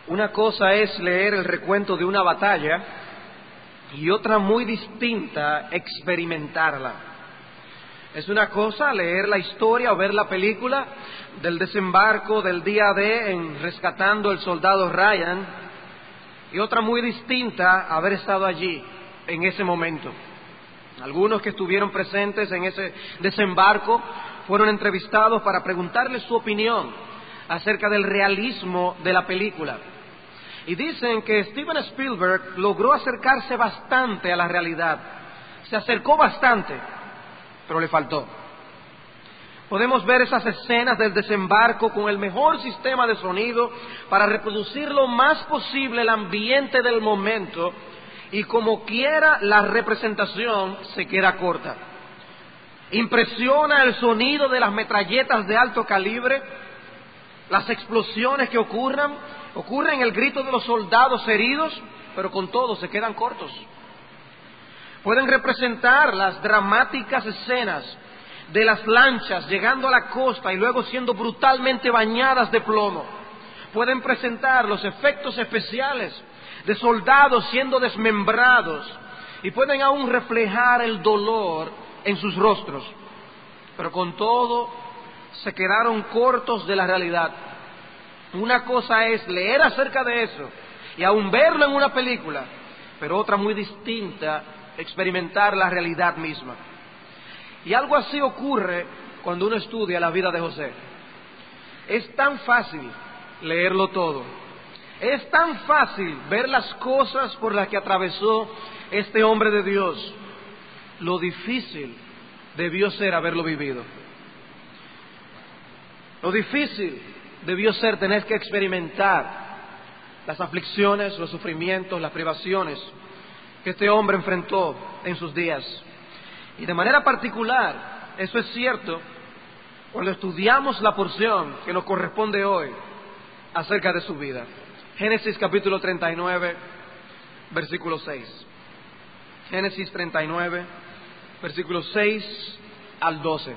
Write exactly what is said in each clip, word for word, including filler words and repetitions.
Una cosa es leer el recuento de una batalla y otra muy distinta, experimentarla. Es una cosa leer la historia o ver la película del desembarco del día D en rescatando el soldado Ryan, y otra muy distinta, haber estado allí en ese momento. Algunos que estuvieron presentes en ese desembarco fueron entrevistados para preguntarles su opinión acerca del realismo de la película. Y dicen que Steven Spielberg logró acercarse bastante a la realidad. Se acercó bastante, pero le faltó. Podemos ver esas escenas del desembarco con el mejor sistema de sonido para reproducir lo más posible el ambiente del momento, y como quiera la representación se queda corta. Impresiona el sonido de las metralletas de alto calibre, las explosiones que ocurran, ocurren el grito de los soldados heridos, pero con todo se quedan cortos. Pueden representar las dramáticas escenas de las lanchas llegando a la costa y luego siendo brutalmente bañadas de plomo. Pueden presentar los efectos especiales de soldados siendo desmembrados, y pueden aún reflejar el dolor en sus rostros, pero con todo se quedaron cortos de la realidad. Una cosa es leer acerca de eso y aún verlo en una película, pero otra muy distinta, experimentar la realidad misma. Y algo así ocurre cuando uno estudia la vida de José. Es tan fácil leerlo todo, es tan fácil ver las cosas por las que atravesó este hombre de Dios. Lo difícil debió ser haberlo vivido. Lo difícil debió ser tener que experimentar las aflicciones, los sufrimientos, las privaciones que este hombre enfrentó en sus días. Y de manera particular, eso es cierto cuando estudiamos la porción que nos corresponde hoy acerca de su vida. Génesis capítulo treinta y nueve, versículo seis. Génesis treinta y nueve, versículos seis al doce.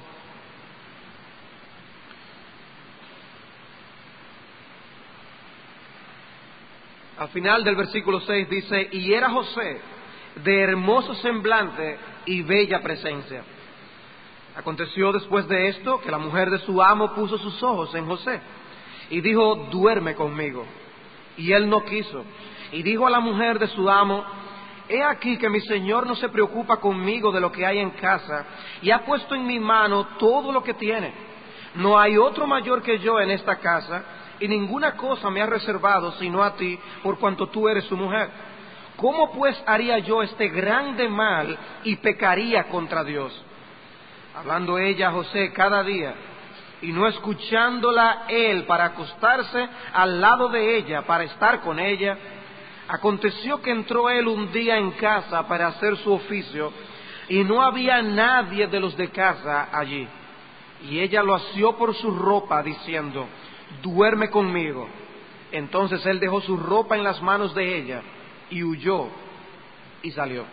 Al final del versículo seis dice: y era José de hermoso semblante y bella presencia. Aconteció después de esto que la mujer de su amo puso sus ojos en José y dijo: duerme conmigo. Y él no quiso. Y dijo a la mujer de su amo: he aquí que mi señor no se preocupa conmigo de lo que hay en casa, y ha puesto en mi mano todo lo que tiene. No hay otro mayor que yo en esta casa, y ninguna cosa me ha reservado sino a ti, por cuanto tú eres su mujer. ¿Cómo pues haría yo este grande mal y pecaría contra Dios? Hablando ella a José cada día, y no escuchándola él para acostarse al lado de ella, para estar con ella, aconteció que entró él un día en casa para hacer su oficio, y no había nadie de los de casa allí. Y ella lo asió por su ropa, diciendo: duerme conmigo. Entonces él dejó su ropa en las manos de ella, y huyó, y salió.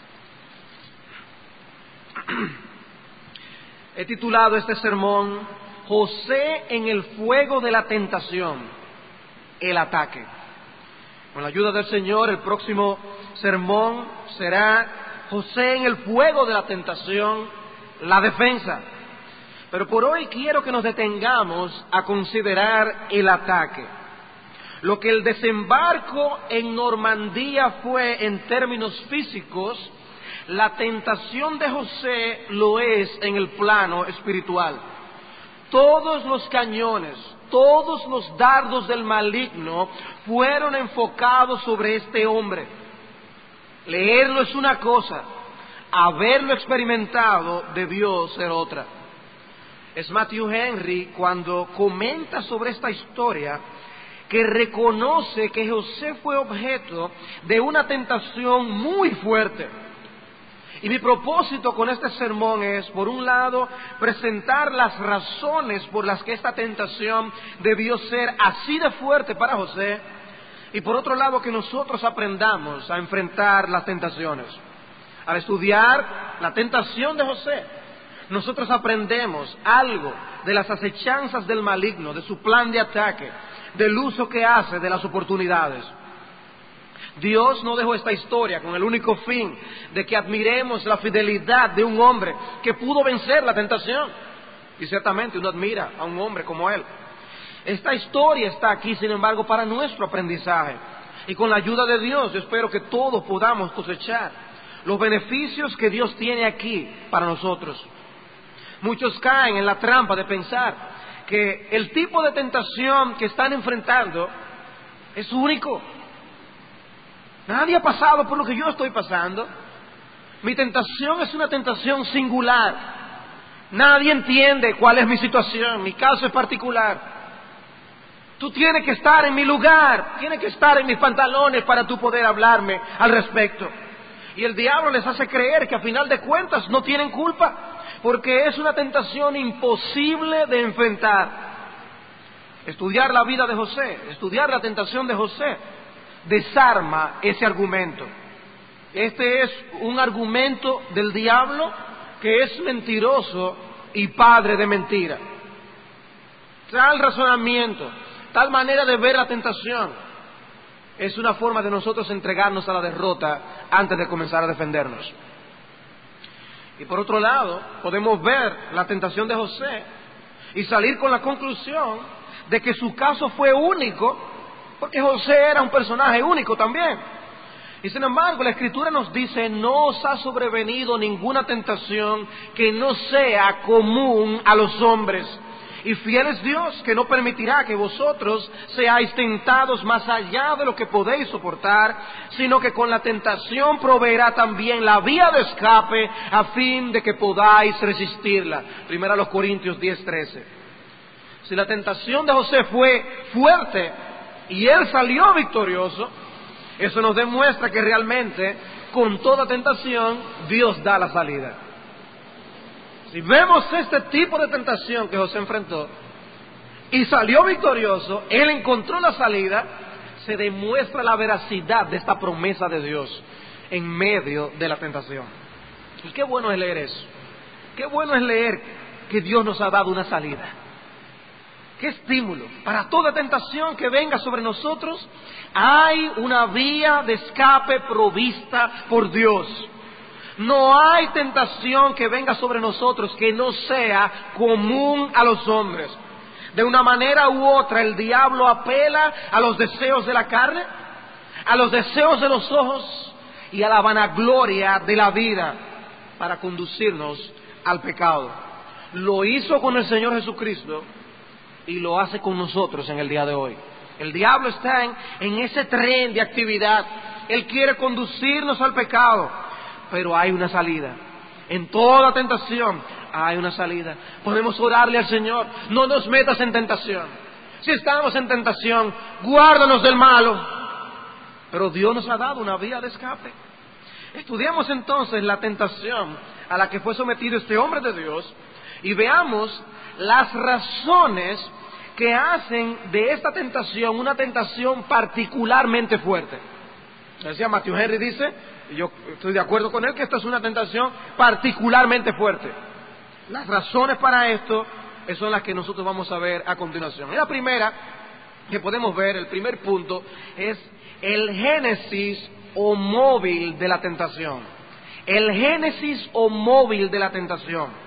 He titulado este sermón: José en el fuego de la tentación, el ataque. Con la ayuda del Señor, el próximo sermón será José en el fuego de la tentación, la defensa. Pero por hoy quiero que nos detengamos a considerar el ataque. Lo que el desembarco en Normandía fue en términos físicos, la tentación de José lo es en el plano espiritual. Todos los cañones, todos los dardos del maligno fueron enfocados sobre este hombre. Leerlo es una cosa, haberlo experimentado debió ser otra. Es Matthew Henry, cuando comenta sobre esta historia, que reconoce que José fue objeto de una tentación muy fuerte. Y mi propósito con este sermón es, por un lado, presentar las razones por las que esta tentación debió ser así de fuerte para José, y por otro lado, que nosotros aprendamos a enfrentar las tentaciones. Al estudiar la tentación de José, nosotros aprendemos algo de las acechanzas del maligno, de su plan de ataque, del uso que hace de las oportunidades. Dios no dejó esta historia con el único fin de que admiremos la fidelidad de un hombre que pudo vencer la tentación. Y ciertamente uno admira a un hombre como él. Esta historia está aquí, sin embargo, para nuestro aprendizaje. Y con la ayuda de Dios, yo espero que todos podamos cosechar los beneficios que Dios tiene aquí para nosotros. Muchos caen en la trampa de pensar que el tipo de tentación que están enfrentando es único. Nadie ha pasado por lo que yo estoy pasando. Mi tentación es una tentación singular. Nadie entiende cuál es mi situación, mi caso es particular. Tú tienes que estar en mi lugar, tienes que estar en mis pantalones para tú poder hablarme al respecto. Y el diablo les hace creer que a final de cuentas no tienen culpa, porque es una tentación imposible de enfrentar. Estudiar la vida de José, estudiar la tentación de José, desarma ese argumento. Este es un argumento del diablo que es mentiroso y padre de mentira. Tal razonamiento, tal manera de ver la tentación, es una forma de nosotros entregarnos a la derrota antes de comenzar a defendernos. Y por otro lado, podemos ver la tentación de José y salir con la conclusión de que su caso fue único, porque José era un personaje único también. Y sin embargo, la Escritura nos dice: no os ha sobrevenido ninguna tentación que no sea común a los hombres. Y fiel es Dios, que no permitirá que vosotros seáis tentados más allá de lo que podéis soportar, sino que con la tentación proveerá también la vía de escape, a fin de que podáis resistirla. Primera a los Corintios diez trece. Si la tentación de José fue fuerte y él salió victorioso, eso nos demuestra que realmente con toda tentación Dios da la salida. Si vemos este tipo de tentación que José enfrentó y salió victorioso, él encontró la salida, se demuestra la veracidad de esta promesa de Dios en medio de la tentación. Y qué bueno es leer eso. Qué bueno es leer que Dios nos ha dado una salida. Qué estímulo. Para toda tentación que venga sobre nosotros, hay una vía de escape provista por Dios. No hay tentación que venga sobre nosotros que no sea común a los hombres. De una manera u otra, el diablo apela a los deseos de la carne, a los deseos de los ojos y a la vanagloria de la vida para conducirnos al pecado. Lo hizo con el Señor Jesucristo y lo hace con nosotros en el día de hoy. El diablo está en, en ese tren de actividad. Él quiere conducirnos al pecado, pero hay una salida. En toda tentación hay una salida. Podemos orarle al Señor: no nos metas en tentación. Si estamos en tentación, guárdanos del malo. Pero Dios nos ha dado una vía de escape. Estudiamos entonces la tentación a la que fue sometido este hombre de Dios y veamos las razones que hacen de esta tentación una tentación particularmente fuerte. Decía Matthew Henry, dice, y yo estoy de acuerdo con él, que esta es una tentación particularmente fuerte. Las razones para esto son las que nosotros vamos a ver a continuación. Y la primera que podemos ver, el primer punto, es el génesis o móvil de la tentación. El génesis o móvil de la tentación.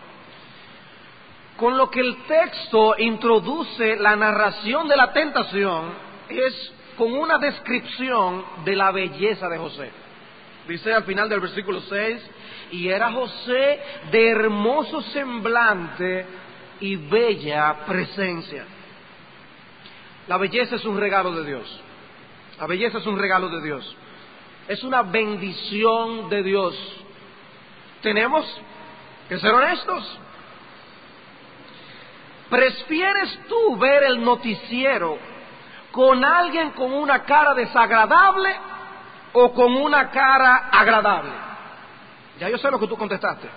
Con lo que el texto introduce la narración de la tentación es con una descripción de la belleza de José. Dice al final del versículo seis: y era José de hermoso semblante y bella presencia. La belleza es un regalo de Dios. La belleza es un regalo de Dios. Es una bendición de Dios. Tenemos que ser honestos. ¿Prefieres tú ver el noticiero con alguien con una cara desagradable o con una cara agradable? Ya yo sé lo que tú contestaste.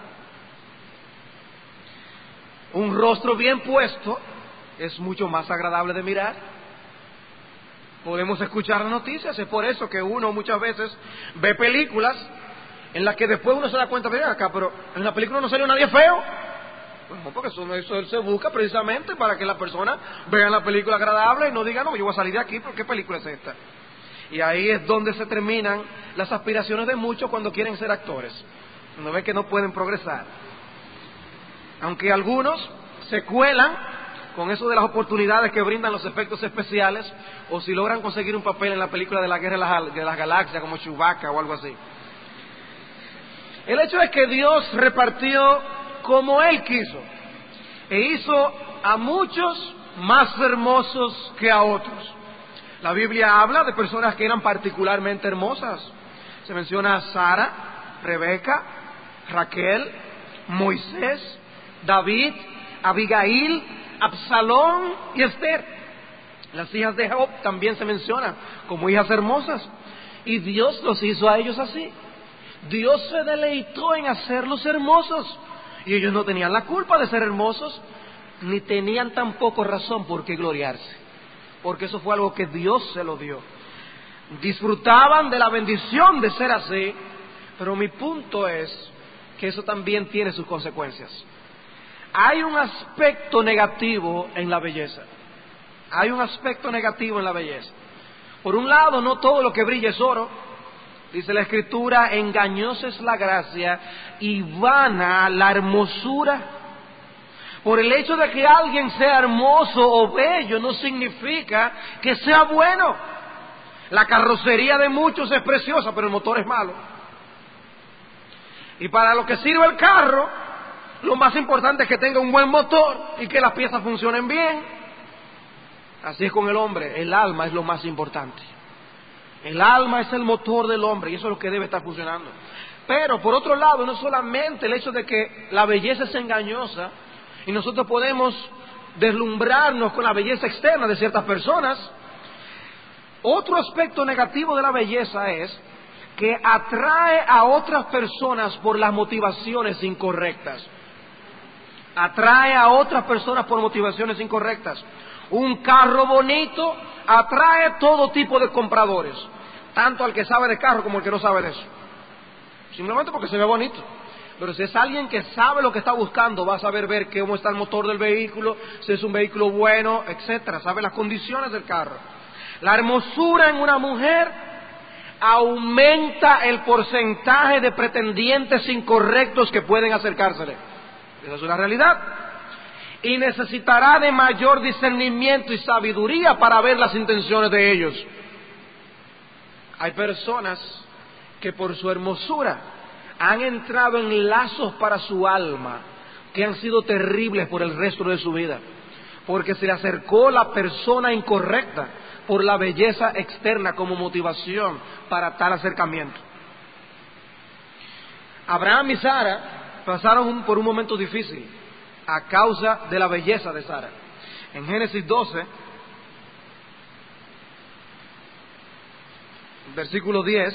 Un rostro bien puesto es mucho más agradable de mirar. Podemos escuchar las noticias, es por eso que uno muchas veces ve películas en las que después uno se da cuenta: de acá, pero en la película no salió nadie feo. Bueno, porque eso, eso se busca precisamente para que la persona vea la película agradable y no diga, no, yo voy a salir de aquí, ¿pero qué película es esta? Y ahí es donde se terminan las aspiraciones de muchos cuando quieren ser actores. Uno ve que no pueden progresar. Aunque algunos se cuelan con eso de las oportunidades que brindan los efectos especiales, o si logran conseguir un papel en la película de la Guerra de las, de las Galaxias, como Chewbacca o algo así. El hecho es que Dios repartió como Él quiso, e hizo a muchos más hermosos que a otros. La Biblia habla de personas que eran particularmente hermosas. Se menciona a Sara, Rebeca, Raquel, Moisés, David, Abigail, Absalón y Esther. Las hijas de Job también se mencionan como hijas hermosas. Y Dios los hizo a ellos así. Dios se deleitó en hacerlos hermosos. Y ellos no tenían la culpa de ser hermosos, ni tenían tampoco razón por qué gloriarse, porque eso fue algo que Dios se lo dio. Disfrutaban de la bendición de ser así, pero mi punto es que eso también tiene sus consecuencias. Hay un aspecto negativo en la belleza. Hay un aspecto negativo en la belleza. Por un lado, no todo lo que brilla es oro. Dice la Escritura, engañosa es la gracia y vana la hermosura. Por el hecho de que alguien sea hermoso o bello no significa que sea bueno. La carrocería de muchos es preciosa, pero el motor es malo. Y para lo que sirve el carro, lo más importante es que tenga un buen motor y que las piezas funcionen bien. Así es con el hombre, el alma es lo más importante. El alma es el motor del hombre y eso es lo que debe estar funcionando. Pero por otro lado, no solamente el hecho de que la belleza es engañosa y nosotros podemos deslumbrarnos con la belleza externa de ciertas personas. Otro aspecto negativo de la belleza es que atrae a otras personas por las motivaciones incorrectas. Atrae a otras personas por motivaciones incorrectas. Un carro bonito atrae todo tipo de compradores, tanto al que sabe de carro como al que no sabe de eso, simplemente porque se ve bonito. Pero si es alguien que sabe lo que está buscando, va a saber ver cómo está el motor del vehículo, si es un vehículo bueno, etcétera, sabe las condiciones del carro. La hermosura en una mujer aumenta el porcentaje de pretendientes incorrectos que pueden acercársele. Esa es una realidad. Y necesitará de mayor discernimiento y sabiduría para ver las intenciones de ellos. Hay personas que por su hermosura han entrado en lazos para su alma que han sido terribles por el resto de su vida, porque se le acercó la persona incorrecta por la belleza externa como motivación para tal acercamiento. Abraham y Sara pasaron un, por un momento difícil a causa de la belleza de Sara. En Génesis doce, versículo diez,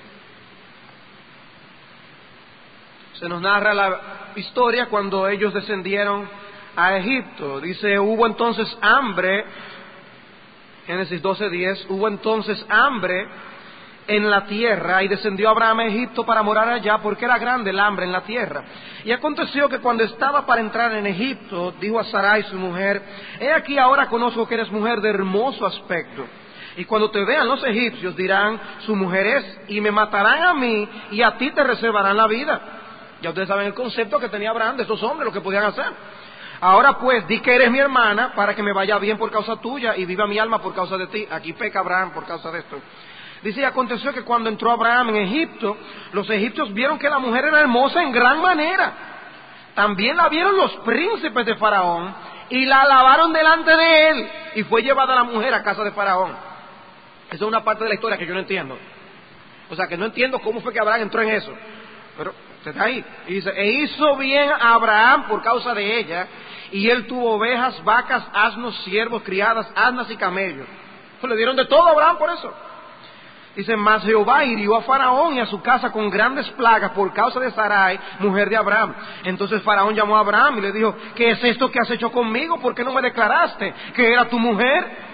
se nos narra la historia cuando ellos descendieron a Egipto. Dice, hubo entonces hambre, Génesis doce, diez, hubo entonces hambre en la tierra, y descendió Abraham a Egipto para morar allá, porque era grande el hambre en la tierra. Y aconteció que cuando estaba para entrar en Egipto, dijo a Sarai su mujer, he aquí ahora conozco que eres mujer de hermoso aspecto, y cuando te vean los egipcios dirán, su mujer es, y me matarán a mí, y a ti te reservarán la vida. Ya ustedes saben el concepto que tenía Abraham de estos hombres, lo que podían hacer. Ahora pues, di que eres mi hermana, para que me vaya bien por causa tuya, y viva mi alma por causa de ti. Aquí peca Abraham por causa de esto. Dice, y aconteció que cuando entró Abraham en Egipto, los egipcios vieron que la mujer era hermosa en gran manera. También la vieron los príncipes de Faraón, y la alabaron delante de él, y fue llevada la mujer a casa de Faraón. Esa es una parte de la historia que yo no entiendo. O sea, que no entiendo cómo fue que Abraham entró en eso. Pero está ahí. Y dice, e hizo bien a Abraham por causa de ella, y él tuvo ovejas, vacas, asnos, siervos, criadas, asnas y camellos. Pues le dieron de todo a Abraham por eso. Dice, mas Jehová hirió a Faraón y a su casa con grandes plagas por causa de Sarai, mujer de Abraham. Entonces Faraón llamó a Abraham y le dijo, ¿qué es esto que has hecho conmigo? ¿Por qué no me declaraste que era tu mujer?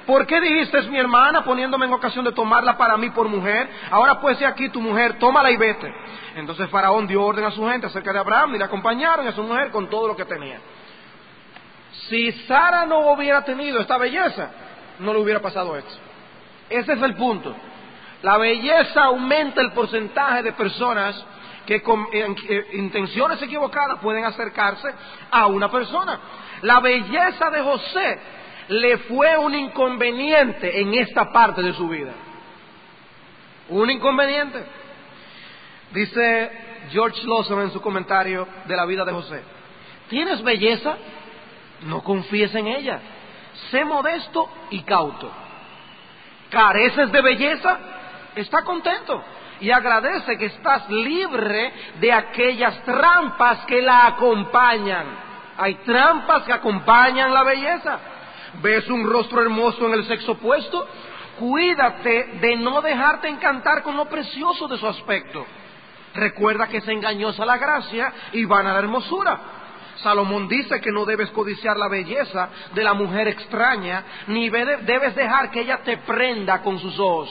¿por qué dijiste es mi hermana poniéndome en ocasión de tomarla para mí por mujer? Ahora pues he aquí tu mujer, tómala y vete. Entonces Faraón dio orden a su gente acerca de Abraham y le acompañaron a su mujer con todo lo que tenía. Si Sara no hubiera tenido esta belleza, no le hubiera pasado esto. Ese es el punto. La belleza aumenta el porcentaje de personas que con eh, eh, intenciones equivocadas pueden acercarse a una persona. La belleza de José le fue un inconveniente en esta parte de su vida. Un inconveniente. Dice George Lawson en su comentario de la vida de José: ¿tienes belleza? No confíes en ella. Sé modesto y cauto. ¿Careces de belleza? Está contento y agradece que estás libre de aquellas trampas que la acompañan. Hay trampas que acompañan la belleza. ¿Ves un rostro hermoso en el sexo opuesto? Cuídate de no dejarte encantar con lo precioso de su aspecto. Recuerda que es engañosa la gracia y vana la hermosura. Salomón dice que no debes codiciar la belleza de la mujer extraña, ni debes dejar que ella te prenda con sus ojos.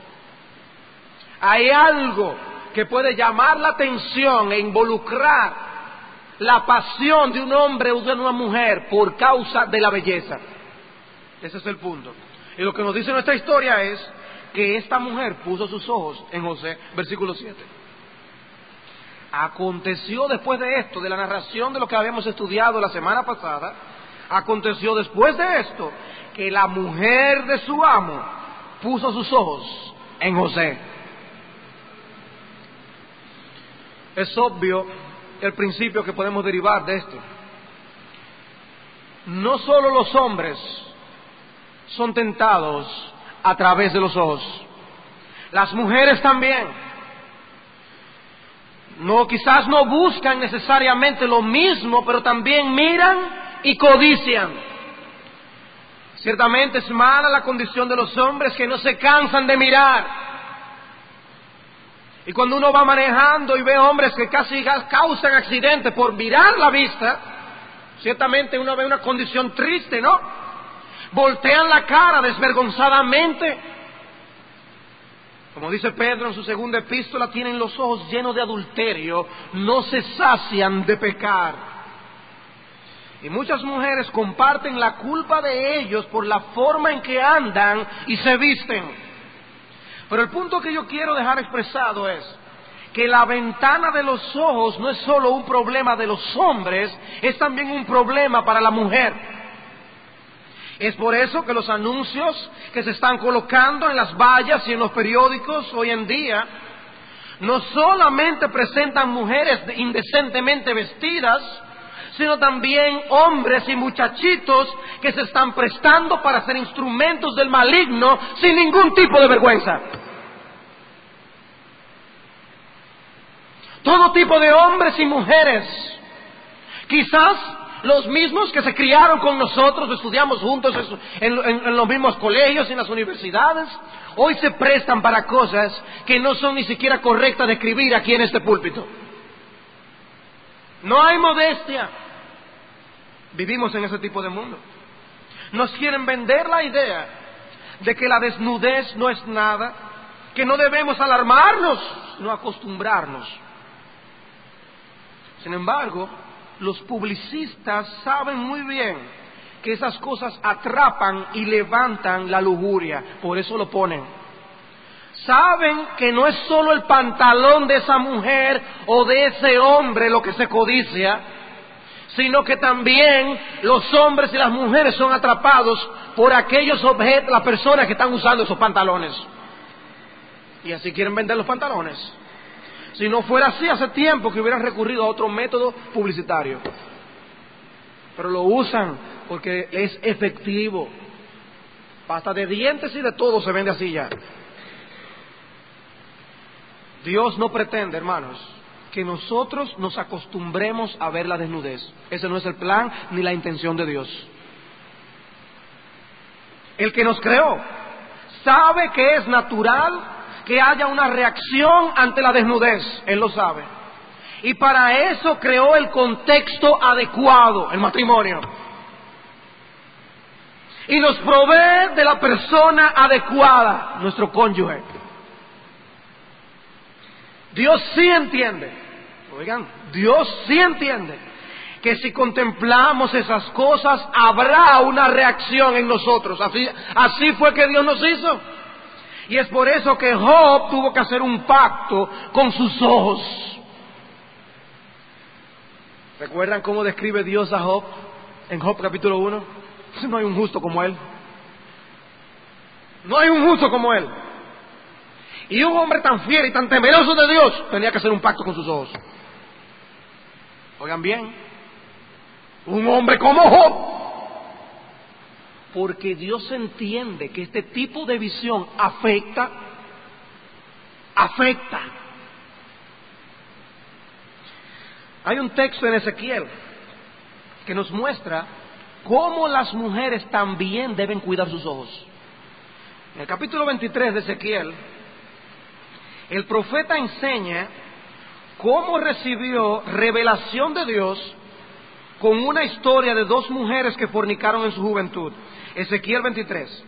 Hay algo que puede llamar la atención e involucrar la pasión de un hombre o de una mujer por causa de la belleza. Ese es el punto. Y lo que nos dice nuestra historia es que esta mujer puso sus ojos en José, versículo siete. Aconteció después de esto, de la narración de lo que habíamos estudiado la semana pasada, aconteció después de esto que la mujer de su amo puso sus ojos en José. Es obvio el principio que podemos derivar de esto. No solo los hombres son tentados a través de los ojos, las mujeres también. No, quizás no buscan necesariamente lo mismo, pero también miran y codician. Ciertamente es mala la condición de los hombres que no se cansan de mirar. Y cuando uno va manejando y ve hombres que casi causan accidentes por mirar la vista, ciertamente uno ve una condición triste, ¿no? Voltean la cara desvergonzadamente. Como dice Pedro en su segunda epístola, tienen los ojos llenos de adulterio, no se sacian de pecar. Y muchas mujeres comparten la culpa de ellos por la forma en que andan y se visten. Pero el punto que yo quiero dejar expresado es que la ventana de los ojos no es solo un problema de los hombres, es también un problema para la mujer. Es por eso que los anuncios que se están colocando en las vallas y en los periódicos hoy en día no solamente presentan mujeres indecentemente vestidas, sino también hombres y muchachitos que se están prestando para ser instrumentos del maligno sin ningún tipo de vergüenza. Todo tipo de hombres y mujeres, quizás los mismos que se criaron con nosotros, estudiamos juntos en, en, en los mismos colegios, en las universidades, hoy se prestan para cosas que no son ni siquiera correctas de escribir aquí en este púlpito. No hay modestia. Vivimos en ese tipo de mundo. Nos quieren vender la idea de que la desnudez no es nada, que no debemos alarmarnos, no acostumbrarnos. Sin embargo, los publicistas saben muy bien que esas cosas atrapan y levantan la lujuria, por eso lo ponen. Saben que no es solo el pantalón de esa mujer o de ese hombre lo que se codicia, sino que también los hombres y las mujeres son atrapados por aquellos objetos, las personas que están usando esos pantalones. Y así quieren vender los pantalones. Si no fuera así, hace tiempo que hubieran recurrido a otro método publicitario. Pero lo usan porque es efectivo. Pasta de dientes y de todo se vende así ya. Dios no pretende, hermanos, que nosotros nos acostumbremos a ver la desnudez. Ese no es el plan ni la intención de Dios. El que nos creó sabe que es natural que haya una reacción ante la desnudez. Él lo sabe. Y para eso creó el contexto adecuado, el matrimonio. y nos provee de la persona adecuada, nuestro cónyuge. Dios sí entiende, oigan, Dios sí entiende que si contemplamos esas cosas habrá una reacción en nosotros. Así, así fue que Dios nos hizo. Y es por eso que Job tuvo que hacer un pacto con sus ojos. ¿Recuerdan cómo describe Dios a Job en Job capítulo uno? No hay un justo como él. No hay un justo como él. Y un hombre tan fiel y tan temeroso de Dios tenía que hacer un pacto con sus ojos. Oigan bien, un hombre como Job. Porque Dios entiende que este tipo de visión afecta, afecta. Hay un texto en Ezequiel que nos muestra cómo las mujeres también deben cuidar sus ojos. En el capítulo veintitrés de Ezequiel, el profeta enseña cómo recibió revelación de Dios con una historia de dos mujeres que fornicaron en su juventud. Ezequiel veintitrés.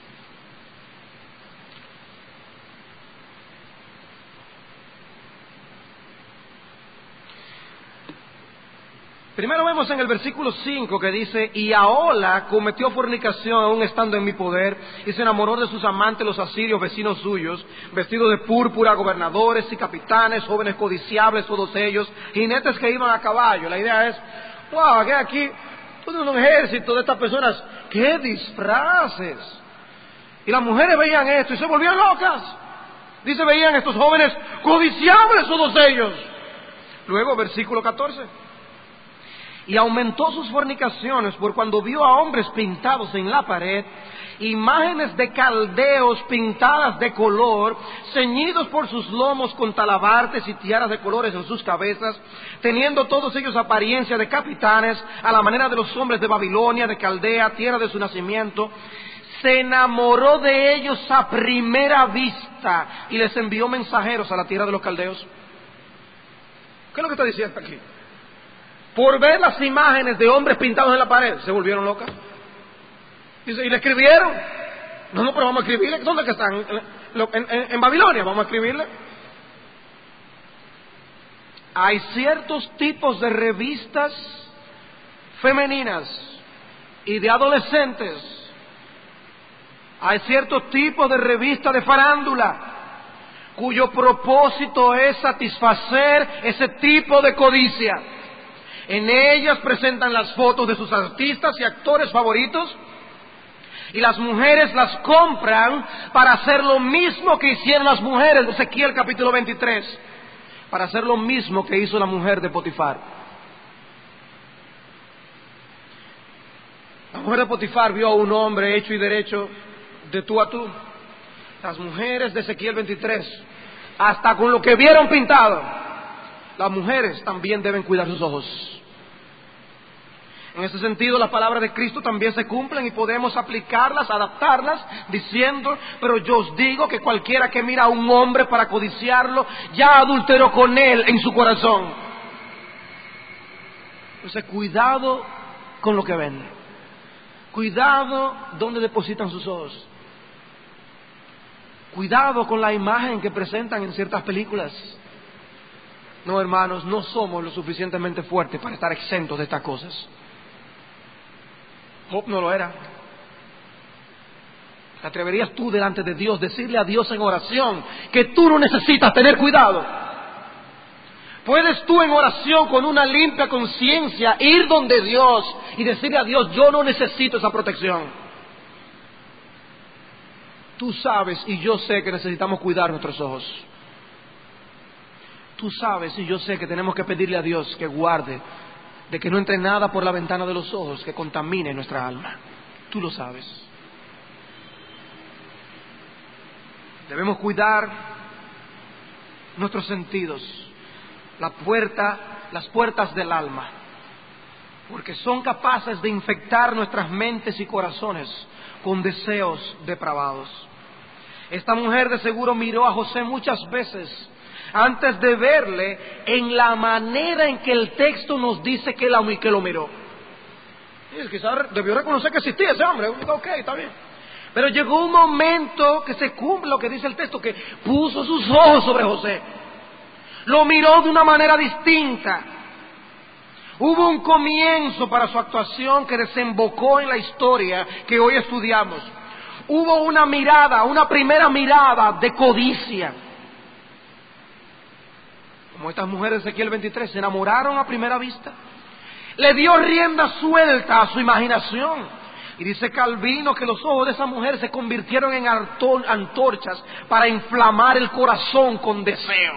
Primero vemos en el versículo cinco que dice: y Ahola cometió fornicación aún estando en mi poder, y se enamoró de sus amantes los asirios, vecinos suyos, vestidos de púrpura, gobernadores y capitanes, jóvenes codiciables todos ellos, jinetes que iban a caballo. La idea es, wow, que aquí todo un ejército de estas personas, ¡qué disfraces! Y las mujeres veían esto y se volvían locas. Dice, veían estos jóvenes codiciables todos ellos. Luego, versículo catorce. Y aumentó sus fornicaciones por cuando vio a hombres pintados en la pared, imágenes de caldeos pintadas de color, ceñidos por sus lomos con talabartes y tiaras de colores en sus cabezas, teniendo todos ellos apariencia de capitanes, a la manera de los hombres de Babilonia, de Caldea, tierra de su nacimiento. Se enamoró de ellos a primera vista y les envió mensajeros a la tierra de los caldeos. ¿Qué es lo que está diciendo aquí? Por ver las imágenes de hombres pintados en la pared, se volvieron locas. Dice, y le escribieron. No, no, pero vamos a escribirle. ¿Dónde que están? En, en, en Babilonia, vamos a escribirle. Hay ciertos tipos de revistas femeninas y de adolescentes. Hay ciertos tipos de revistas de farándula cuyo propósito es satisfacer ese tipo de codicia. En ellas presentan las fotos de sus artistas y actores favoritos, y las mujeres las compran para hacer lo mismo que hicieron las mujeres de Ezequiel capítulo veintitrés, para hacer lo mismo que hizo la mujer de Potifar. La mujer de Potifar vio a un hombre hecho y derecho de tú a tú. Las mujeres de Ezequiel veintitrés, hasta con lo que vieron pintado, las mujeres también deben cuidar sus ojos. En ese sentido, las palabras de Cristo también se cumplen y podemos aplicarlas, adaptarlas, diciendo, pero yo os digo que cualquiera que mira a un hombre para codiciarlo, ya adulteró con él en su corazón. Entonces, cuidado con lo que ven. Cuidado donde depositan sus ojos. Cuidado con la imagen que presentan en ciertas películas. No, hermanos, no somos lo suficientemente fuertes para estar exentos de estas cosas. Job no lo era. ¿Te atreverías tú delante de Dios decirle a Dios en oración que tú no necesitas tener cuidado? ¿Puedes tú en oración con una limpia conciencia ir donde Dios y decirle a Dios, yo no necesito esa protección? Tú sabes y yo sé que necesitamos cuidar nuestros ojos. Tú sabes y yo sé que tenemos que pedirle a Dios que guarde de que no entre nada por la ventana de los ojos que contamine nuestra alma. Tú lo sabes. Debemos cuidar nuestros sentidos, la puerta, las puertas del alma, porque son capaces de infectar nuestras mentes y corazones con deseos depravados. Esta mujer de seguro miró a José muchas veces antes de verle en la manera en que el texto nos dice que, la, que lo miró. quizás debió reconocer que existía ese hombre. Ok, está bien. Pero llegó un momento que se cumple lo que dice el texto, que puso sus ojos sobre José. Lo miró de una manera distinta. Hubo un comienzo para su actuación que desembocó en la historia que hoy estudiamos. Hubo una mirada, una primera mirada de codicia. Como estas mujeres de Ezequiel veintitrés, se enamoraron a primera vista. Le dio rienda suelta a su imaginación. Y dice Calvino que los ojos de esa mujer se convirtieron en antorchas para inflamar el corazón con deseo.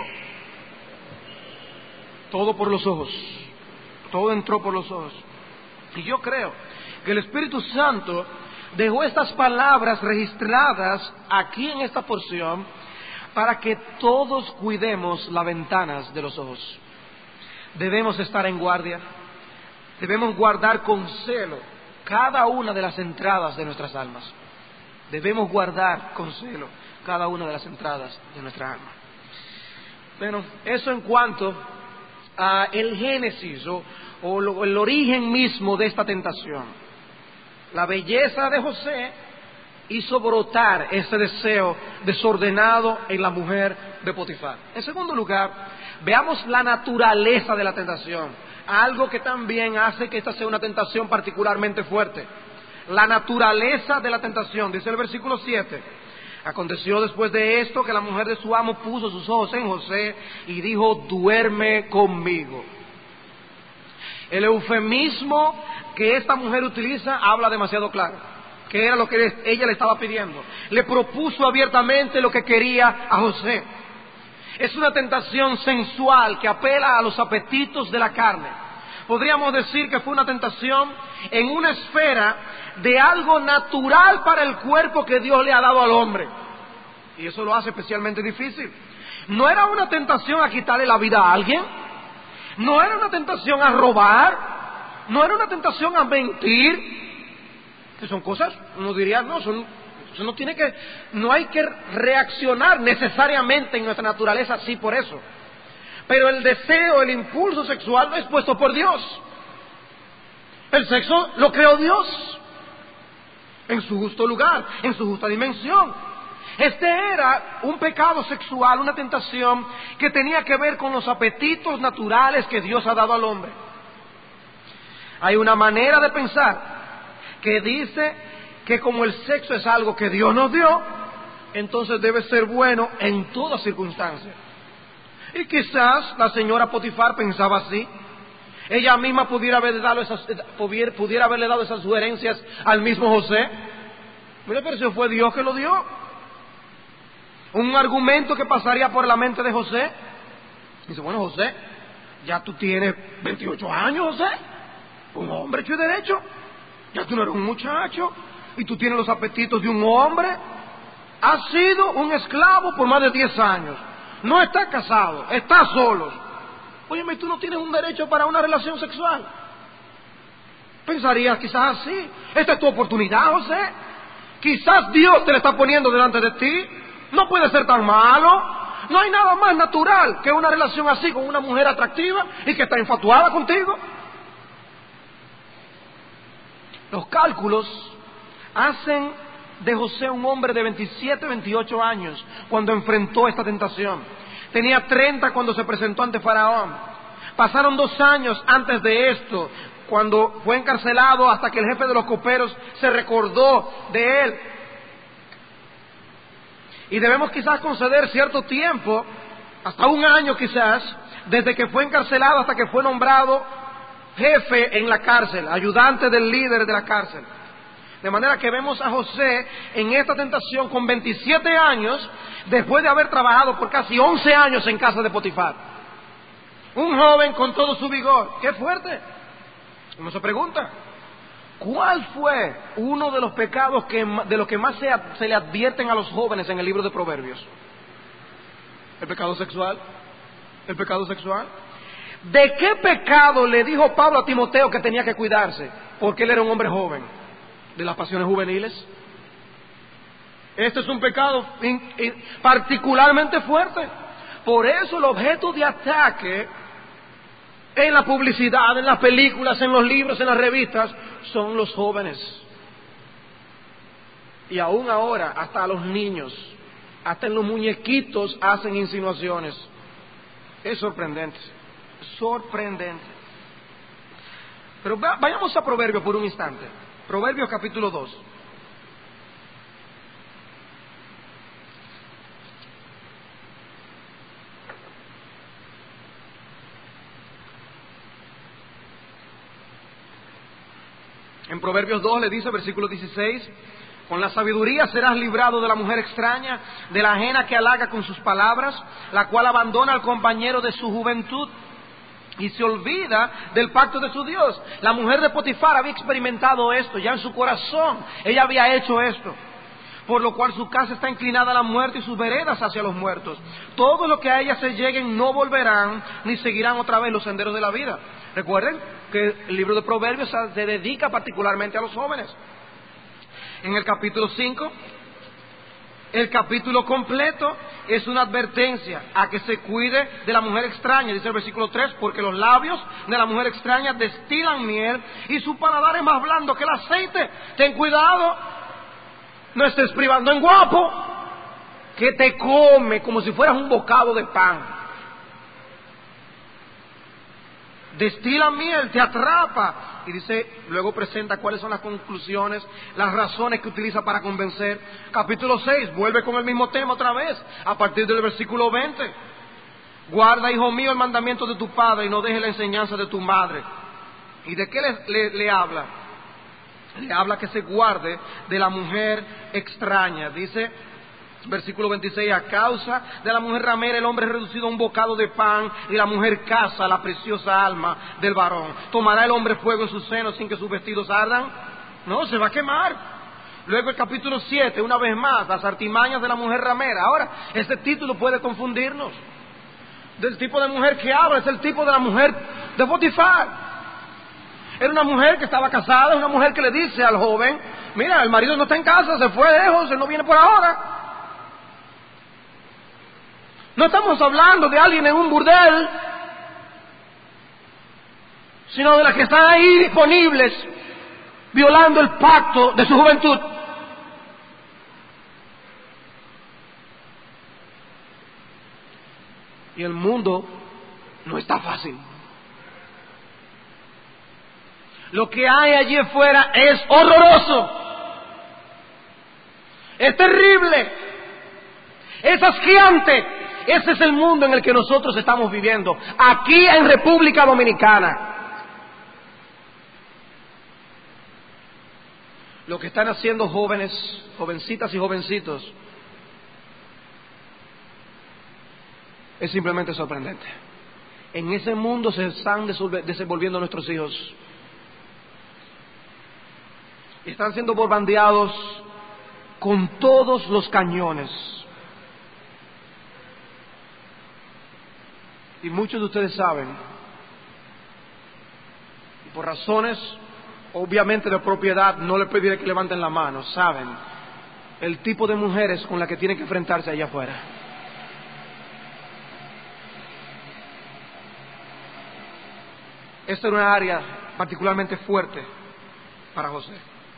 Todo por los ojos. Todo entró por los ojos. Y yo creo que el Espíritu Santo dejó estas palabras registradas aquí en esta porción para que todos cuidemos las ventanas de los ojos. Debemos estar en guardia. Debemos guardar con celo cada una de las entradas de nuestras almas. Debemos guardar con celo cada una de las entradas de nuestra alma. Bueno, eso en cuanto a el génesis o, o lo, el origen mismo de esta tentación. La belleza de José hizo brotar ese deseo desordenado en la mujer de Potifar. En segundo lugar, veamos la naturaleza de la tentación. Algo que también hace que esta sea una tentación particularmente fuerte. La naturaleza de la tentación, dice el versículo siete. Aconteció después de esto que la mujer de su amo puso sus ojos en José y dijo: duerme conmigo. El eufemismo que esta mujer utiliza habla demasiado claro, que era lo que ella le estaba pidiendo. Le propuso abiertamente lo que quería a José. Es una tentación sensual que apela a los apetitos de la carne. Podríamos decir que fue una tentación en una esfera de algo natural para el cuerpo que Dios le ha dado al hombre. Y eso lo hace especialmente difícil. No era una tentación a quitarle la vida a alguien. No era una tentación a robar. No era una tentación a mentir. Que son cosas, uno diría, no, son... Eso no tiene que, no hay que reaccionar necesariamente en nuestra naturaleza así por eso. Pero el deseo, el impulso sexual no es puesto por Dios. El sexo lo creó Dios en su justo lugar, en su justa dimensión. Este era un pecado sexual, una tentación que tenía que ver con los apetitos naturales que Dios ha dado al hombre. Hay una manera de pensar que dice que como el sexo es algo que Dios nos dio, entonces debe ser bueno en toda circunstancia. Y quizás la señora Potifar pensaba así. Ella misma pudiera, haber dado esas, pudiera, pudiera haberle dado esas sugerencias al mismo José. Mira, pero eso fue Dios que lo dio. Un argumento que pasaría por la mente de José. Dice, bueno, José, ya tú tienes veintiocho años, José. Un hombre hecho y derecho. Ya tú no eres un muchacho. Y tú tienes los apetitos de un hombre. Has sido un esclavo por más de diez años. No estás casado, estás solo. Óyeme, tú no tienes un derecho para una relación sexual. Pensarías quizás así. Esta es tu oportunidad, José. Quizás Dios te la está poniendo delante de ti. No puede ser tan malo. No hay nada más natural que una relación así con una mujer atractiva y que está infatuada contigo. Los cálculos hacen de José un hombre de veintisiete, veintiocho años cuando enfrentó esta tentación. Tenía treinta cuando se presentó ante Faraón. Pasaron dos años antes de esto, cuando fue encarcelado, hasta que el jefe de los coperos se recordó de él. Y debemos quizás conceder cierto tiempo, hasta un año quizás, desde que fue encarcelado hasta que fue nombrado jefe en la cárcel, ayudante del líder de la cárcel. De manera que vemos a José en esta tentación con veintisiete años, después de haber trabajado por casi once años en casa de Potifar. Un joven con todo su vigor. ¡Qué fuerte! Uno se pregunta, ¿cuál fue uno de los pecados que, de los que más se, se le advierten a los jóvenes en el libro de Proverbios? ¿El pecado sexual? ¿El pecado sexual? ¿De qué pecado le dijo Pablo a Timoteo que tenía que cuidarse? Porque él era un hombre joven. ¿De las pasiones juveniles? Este es un pecado in, in, particularmente fuerte. Por eso el objeto de ataque en la publicidad, en las películas, en los libros, en las revistas, son los jóvenes. Y aún ahora, hasta a los niños, hasta en los muñequitos hacen insinuaciones. Es sorprendente, sorprendente. Pero vayamos a Proverbios por un instante. Proverbios capítulo dos. En Proverbios dos le dice, versículo dieciséis, con la sabiduría serás librado de la mujer extraña, de la ajena que halaga con sus palabras, la cual abandona al compañero de su juventud y se olvida del pacto de su Dios. La mujer de Potifar había experimentado esto, ya en su corazón ella había hecho esto, por lo cual su casa está inclinada a la muerte y sus veredas hacia los muertos. Todo lo que a ella se lleguen no volverán, ni seguirán otra vez los senderos de la vida. Recuerden que el libro de Proverbios se dedica particularmente a los jóvenes. En el capítulo cinco, el capítulo completo es una advertencia a que se cuide de la mujer extraña. Dice el versículo tres, porque los labios de la mujer extraña destilan miel y su paladar es más blando que el aceite. Ten cuidado, no estés privando en guapo, que te come como si fueras un bocado de pan. Destila miel, te atrapa. Y dice, luego presenta cuáles son las conclusiones, las razones que utiliza para convencer. Capítulo seis, vuelve con el mismo tema otra vez, a partir del versículo veinte. Guarda, hijo mío, el mandamiento de tu padre y no dejes la enseñanza de tu madre. ¿Y de qué le, le, le habla? Le habla que se guarde de la mujer extraña. Dice, versículo veintiséis, a causa de la mujer ramera el hombre es reducido a un bocado de pan y la mujer caza la preciosa alma del varón. ¿Tomará el hombre fuego en sus senos sin que sus vestidos ardan? No, se va a quemar. Luego el capítulo siete, una vez más, las artimañas de la mujer ramera. Ahora, este título puede confundirnos. Del tipo de mujer que habla es el tipo de la mujer de Potifar. Era una mujer que estaba casada, una mujer que le dice al joven, mira, el marido no está en casa, se fue lejos, él no viene por ahora. No estamos hablando de alguien en un burdel, sino de las que están ahí disponibles, violando el pacto de su juventud. Y el mundo no está fácil. Lo que hay allí afuera es horroroso, es terrible, es asqueante. Ese es el mundo en el que nosotros estamos viviendo, aquí en República Dominicana. Lo que están haciendo jóvenes, jovencitas y jovencitos, es simplemente sorprendente. En ese mundo se están desenvolviendo nuestros hijos. Están siendo bombardeados con todos los cañones. Y muchos de ustedes saben, y por razones obviamente de propiedad, no les pediré que levanten la mano, saben el tipo de mujeres con las que tienen que enfrentarse allá afuera. Esta era una área particularmente fuerte para José.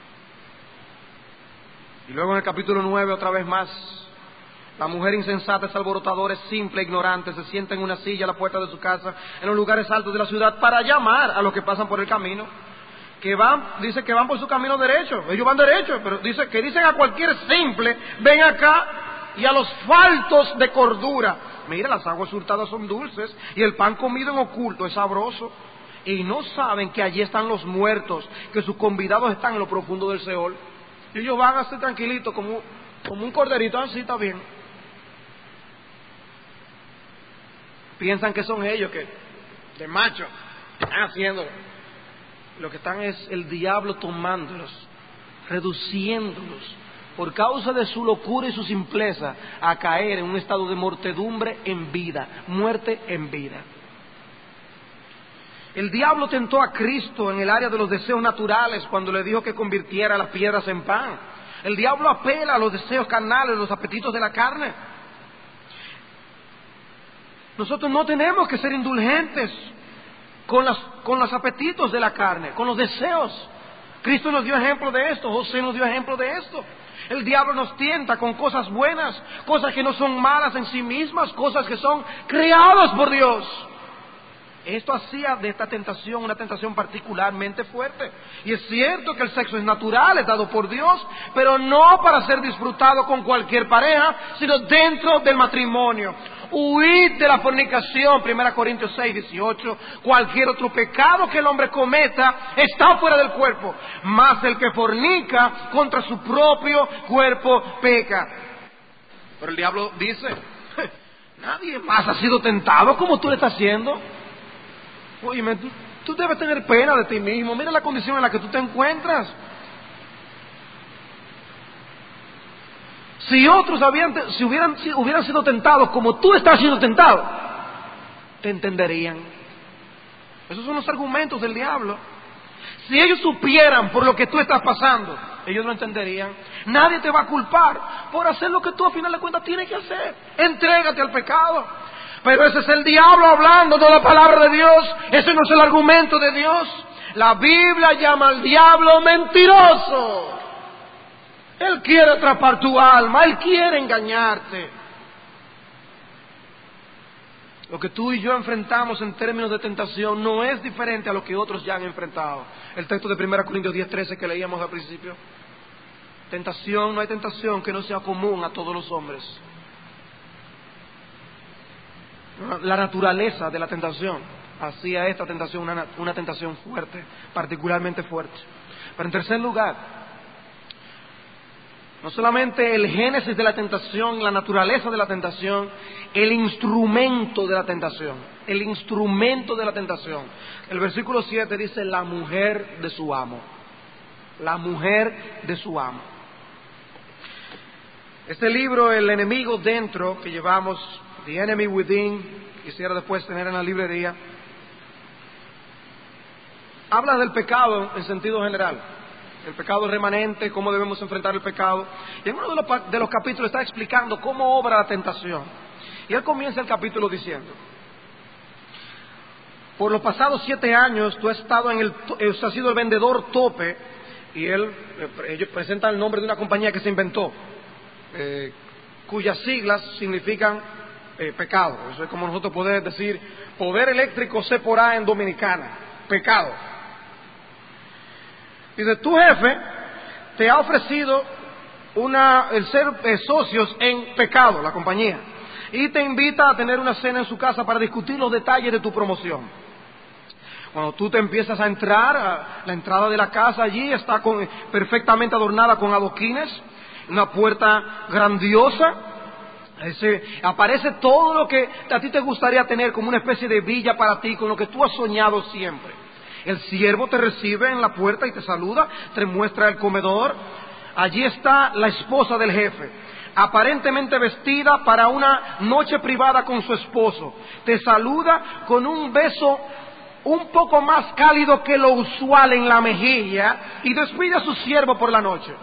Y luego en el capítulo nueve, otra vez más, la mujer insensata es alborotadora, es simple, ignorante, se sienta en una silla a la puerta de su casa, en los lugares altos de la ciudad, para llamar a los que pasan por el camino, que van, dice que van por su camino derecho, ellos van derecho, pero dice que dicen a cualquier simple, ven acá, y a los faltos de cordura, mira, las aguas hurtadas son dulces, y el pan comido en oculto es sabroso, y no saben que allí están los muertos, que sus convidados están en lo profundo del Seol, y ellos van así tranquilitos, como, como un corderito, así está bien. Piensan que son ellos, que de macho están haciéndolo. Lo que están es el diablo tomándolos, reduciéndolos, por causa de su locura y su simpleza, a caer en un estado de mortedumbre en vida, muerte en vida. El diablo tentó a Cristo en el área de los deseos naturales cuando le dijo que convirtiera las piedras en pan. El diablo apela a los deseos carnales, los apetitos de la carne. Nosotros no tenemos que ser indulgentes con, las, con los apetitos de la carne, con los deseos Cristo nos dio ejemplo de esto, José nos dio ejemplo de esto. El diablo nos tienta con cosas buenas, cosas que no son malas en sí mismas, cosas que son creadas por Dios. Esto hacía de esta tentación una tentación particularmente fuerte. Y es cierto que el sexo es natural, es dado por Dios, pero no para ser disfrutado con cualquier pareja, sino dentro del matrimonio. Huid de la fornicación, primera Corintios seis, dieciocho. Cualquier otro pecado que el hombre cometa está fuera del cuerpo, mas el que fornica contra su propio cuerpo peca. Pero el diablo dice, nadie más ha sido tentado como tú le estás haciendo. Oye, tú, tú debes tener pena de ti mismo. Mira la condición en la que tú te encuentras. Si otros habían, si hubieran, si hubieran sido tentados como tú estás siendo tentado, te entenderían. Esos son los argumentos del diablo. Si ellos supieran por lo que tú estás pasando, ellos lo entenderían. Nadie te va a culpar por hacer lo que tú a final de cuentas tienes que hacer. Entrégate al pecado. Pero ese es el diablo hablando de la palabra de Dios. Ese no es el argumento de Dios. La Biblia llama al diablo mentiroso. Él quiere atrapar tu alma, él quiere engañarte. Lo que tú y yo enfrentamos en términos de tentación no es diferente a lo que otros ya han enfrentado. El texto de primera Corintios diez, trece que leíamos al principio. Tentación, no hay tentación que no sea común a todos los hombres. La naturaleza de la tentación hacía esta tentación una, una tentación fuerte, particularmente fuerte. Pero en tercer lugar, no solamente el génesis de la tentación, la naturaleza de la tentación, el instrumento de la tentación, el instrumento de la tentación. El versículo siete dice, la mujer de su amo, la mujer de su amo. Este libro, El enemigo dentro, que llevamos, The Enemy Within, quisiera después tener en la librería, habla del pecado en sentido general. El pecado remanente, cómo debemos enfrentar el pecado. Y en uno de los, de los capítulos está explicando cómo obra la tentación. Y él comienza el capítulo diciendo, por los pasados siete años tú has estado en el, has sido el vendedor tope. Y él, ellos presentan el nombre de una compañía que se inventó, eh, cuyas siglas significan eh, pecado. Eso es como nosotros podemos decir poder eléctrico C por A en dominicana, pecado. Dice, tu jefe te ha ofrecido una, el ser eh, socios en pecado, la compañía, y te invita a tener una cena en su casa para discutir los detalles de tu promoción. Cuando tú te empiezas a entrar, a la entrada de la casa allí está con, perfectamente adornada con adoquines, una puerta grandiosa. Ese, aparece todo lo que a ti te gustaría tener, como una especie de villa para ti, con lo que tú has soñado siempre. El siervo te recibe en la puerta y te saluda, te muestra el comedor. Allí está la esposa del jefe, aparentemente vestida para una noche privada con su esposo. Te saluda con un beso un poco más cálido que lo usual en la mejilla y despide a su siervo por la noche.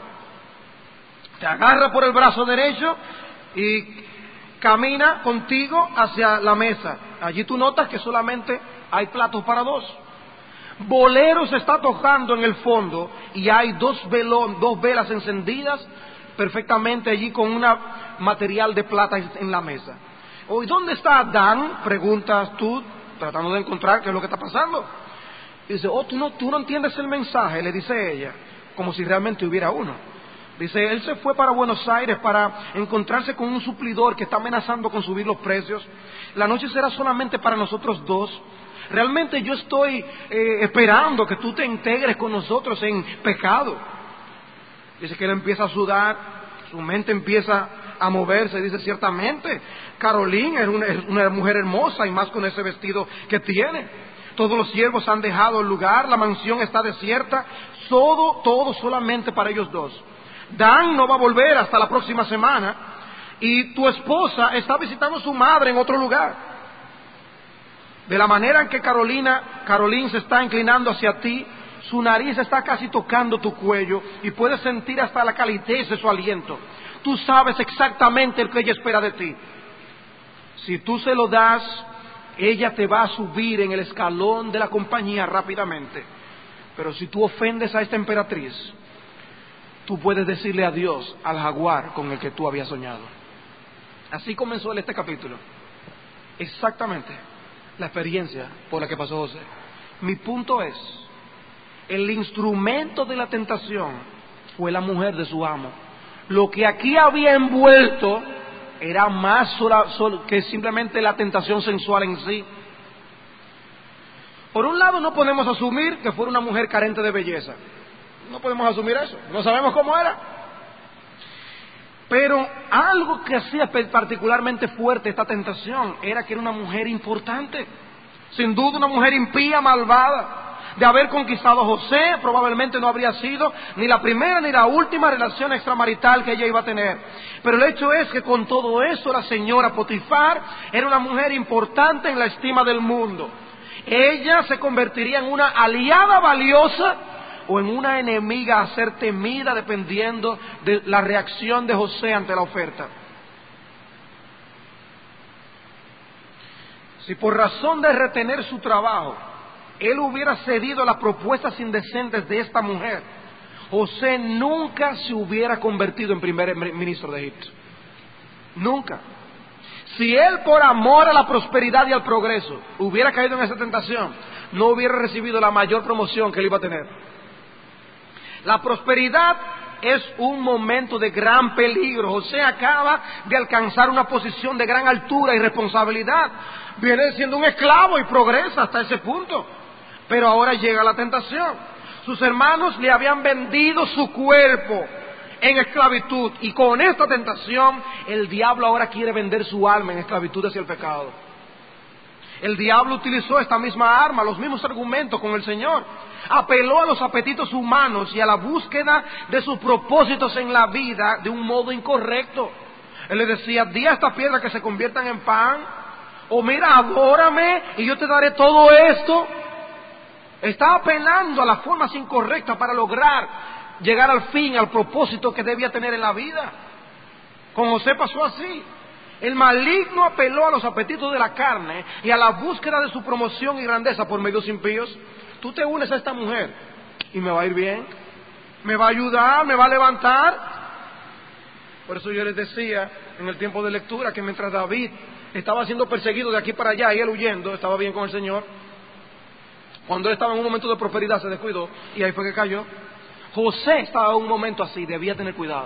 Te agarra por el brazo derecho y camina contigo hacia la mesa. Allí tú notas que solamente hay platos para dos. Bolero se está tocando en el fondo y hay dos, velón, dos velas encendidas perfectamente allí con un material de plata en la mesa. ¿Y dónde está Dan? Preguntas tú, tratando de encontrar qué es lo que está pasando. Y dice, oh, tú no, tú no entiendes el mensaje, le dice ella, como si realmente hubiera uno. Dice, él se fue para Buenos Aires para encontrarse con un suplidor que está amenazando con subir los precios. La noche será solamente para nosotros dos. Realmente yo estoy eh, esperando que tú te integres con nosotros en pecado. Dice que él empieza a sudar, su mente empieza a moverse. Dice, ciertamente, Carolina es una, es una mujer hermosa y más con ese vestido que tiene. Todos los siervos han dejado el lugar, la mansión está desierta, todo, todo solamente para ellos dos. Dan no va a volver hasta la próxima semana y tu esposa está visitando a su madre en otro lugar. De la manera en que Carolina, Caroline se está inclinando hacia ti, su nariz está casi tocando tu cuello y puedes sentir hasta la calidez de su aliento. Tú sabes exactamente lo que ella espera de ti. Si tú se lo das, ella te va a subir en el escalón de la compañía rápidamente. pero si tú ofendes a esta emperatriz, tú puedes decirle adiós al jaguar con el que tú habías soñado. Así comenzó este capítulo. Exactamente la experiencia por la que pasó José. Mi punto es, el instrumento de la tentación fue la mujer de su amo. Lo que aquí había envuelto era más sola, sola, que simplemente la tentación sensual en sí. Por un lado, no podemos asumir que fuera una mujer carente de belleza. No podemos asumir eso. No sabemos cómo era. Pero algo que hacía particularmente fuerte esta tentación era que era una mujer importante. Sin duda una mujer impía, malvada. De haber conquistado a José, probablemente no habría sido ni la primera ni la última relación extramarital que ella iba a tener. Pero el hecho es que con todo eso la señora Potifar era una mujer importante en la estima del mundo. Ella se convertiría en una aliada valiosa o en una enemiga a ser temida dependiendo de la reacción de José ante la oferta. Si por razón de retener su trabajo él hubiera cedido a las propuestas indecentes de esta mujer, José nunca se hubiera convertido en primer ministro de Egipto. Nunca. Si él, por amor a la prosperidad y al progreso, hubiera caído en esa tentación, no hubiera recibido la mayor promoción que él iba a tener. La prosperidad es un momento de gran peligro. José acaba de alcanzar una posición de gran altura y responsabilidad. Viene siendo un esclavo y progresa hasta ese punto. Pero ahora llega la tentación. Sus hermanos le habían vendido su cuerpo en esclavitud. Y con esta tentación, el diablo ahora quiere vender su alma en esclavitud hacia el pecado. El diablo utilizó esta misma arma, los mismos argumentos con el Señor. Apeló a los apetitos humanos y a la búsqueda de sus propósitos en la vida de un modo incorrecto. Él le decía, di a esta piedra que se conviertan en pan. O mira, adórame y yo te daré todo esto. Estaba apelando a las formas incorrectas para lograr llegar al fin, al propósito que debía tener en la vida. Con José pasó así. El maligno apeló a los apetitos de la carne y a la búsqueda de su promoción y grandeza por medios impíos. Tú te unes a esta mujer y me va a ir bien, me va a ayudar, me va a levantar. Por eso yo les decía en el tiempo de lectura que mientras David estaba siendo perseguido de aquí para allá y él huyendo, estaba bien con el Señor. Cuando él estaba en un momento de prosperidad se descuidó y ahí fue que cayó. José estaba en un momento así, debía tener cuidado.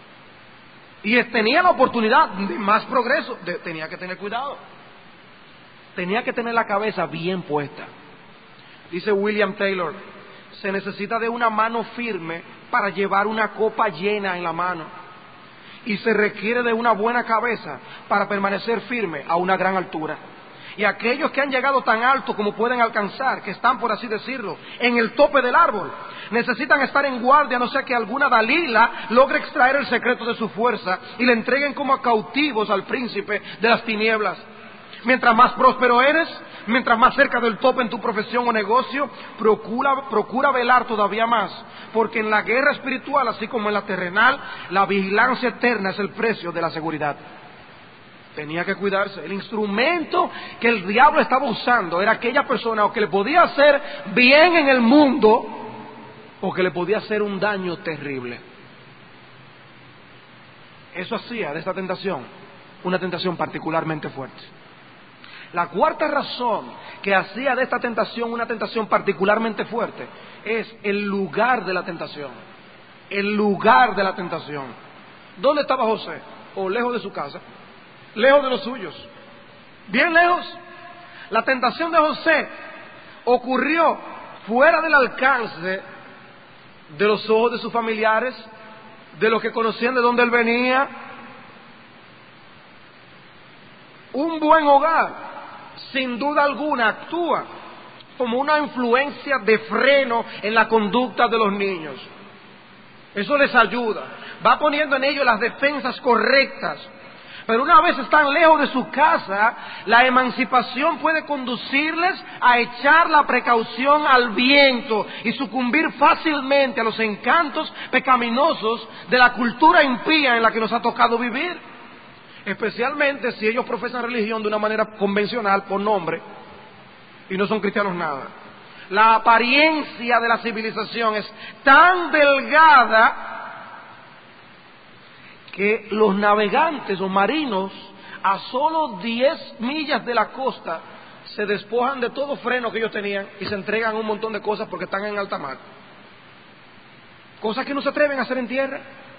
Y tenía la oportunidad de más progreso, de, tenía que tener cuidado. Tenía que tener la cabeza bien puesta. Dice William Taylor, se necesita de una mano firme para llevar una copa llena en la mano. Y se requiere de una buena cabeza para permanecer firme a una gran altura. Y aquellos que han llegado tan alto como pueden alcanzar, que están, por así decirlo, en el tope del árbol, necesitan estar en guardia, no sea que alguna Dalila logre extraer el secreto de su fuerza y le entreguen como a cautivos al príncipe de las tinieblas. Mientras más próspero eres, mientras más cerca del tope en tu profesión o negocio, procura, procura velar todavía más, porque en la guerra espiritual, así como en la terrenal, la vigilancia eterna es el precio de la seguridad. Tenía que cuidarse. El instrumento que el diablo estaba usando era aquella persona o que le podía hacer bien en el mundo o que le podía hacer un daño terrible. Eso hacía de esta tentación una tentación particularmente fuerte. La cuarta razón que hacía de esta tentación una tentación particularmente fuerte es el lugar de la tentación. El lugar de la tentación. ¿Dónde estaba José? O lejos de su casa. Lejos de los suyos, bien lejos. La tentación de José ocurrió fuera del alcance de los ojos de sus familiares, de los que conocían de dónde él venía. Un buen hogar, sin duda alguna, actúa como una influencia de freno en la conducta de los niños. Eso les ayuda, va poniendo en ellos las defensas correctas. Pero una vez están lejos de su casa, la emancipación puede conducirles a echar la precaución al viento y sucumbir fácilmente a los encantos pecaminosos de la cultura impía en la que nos ha tocado vivir. Especialmente si ellos profesan religión de una manera convencional, por nombre, y no son cristianos nada. La apariencia de la civilización es tan delgada que los navegantes o marinos a solo diez millas de la costa se despojan de todo freno que ellos tenían y se entregan un montón de cosas porque están en alta mar. Cosas que no se atreven a hacer en tierra.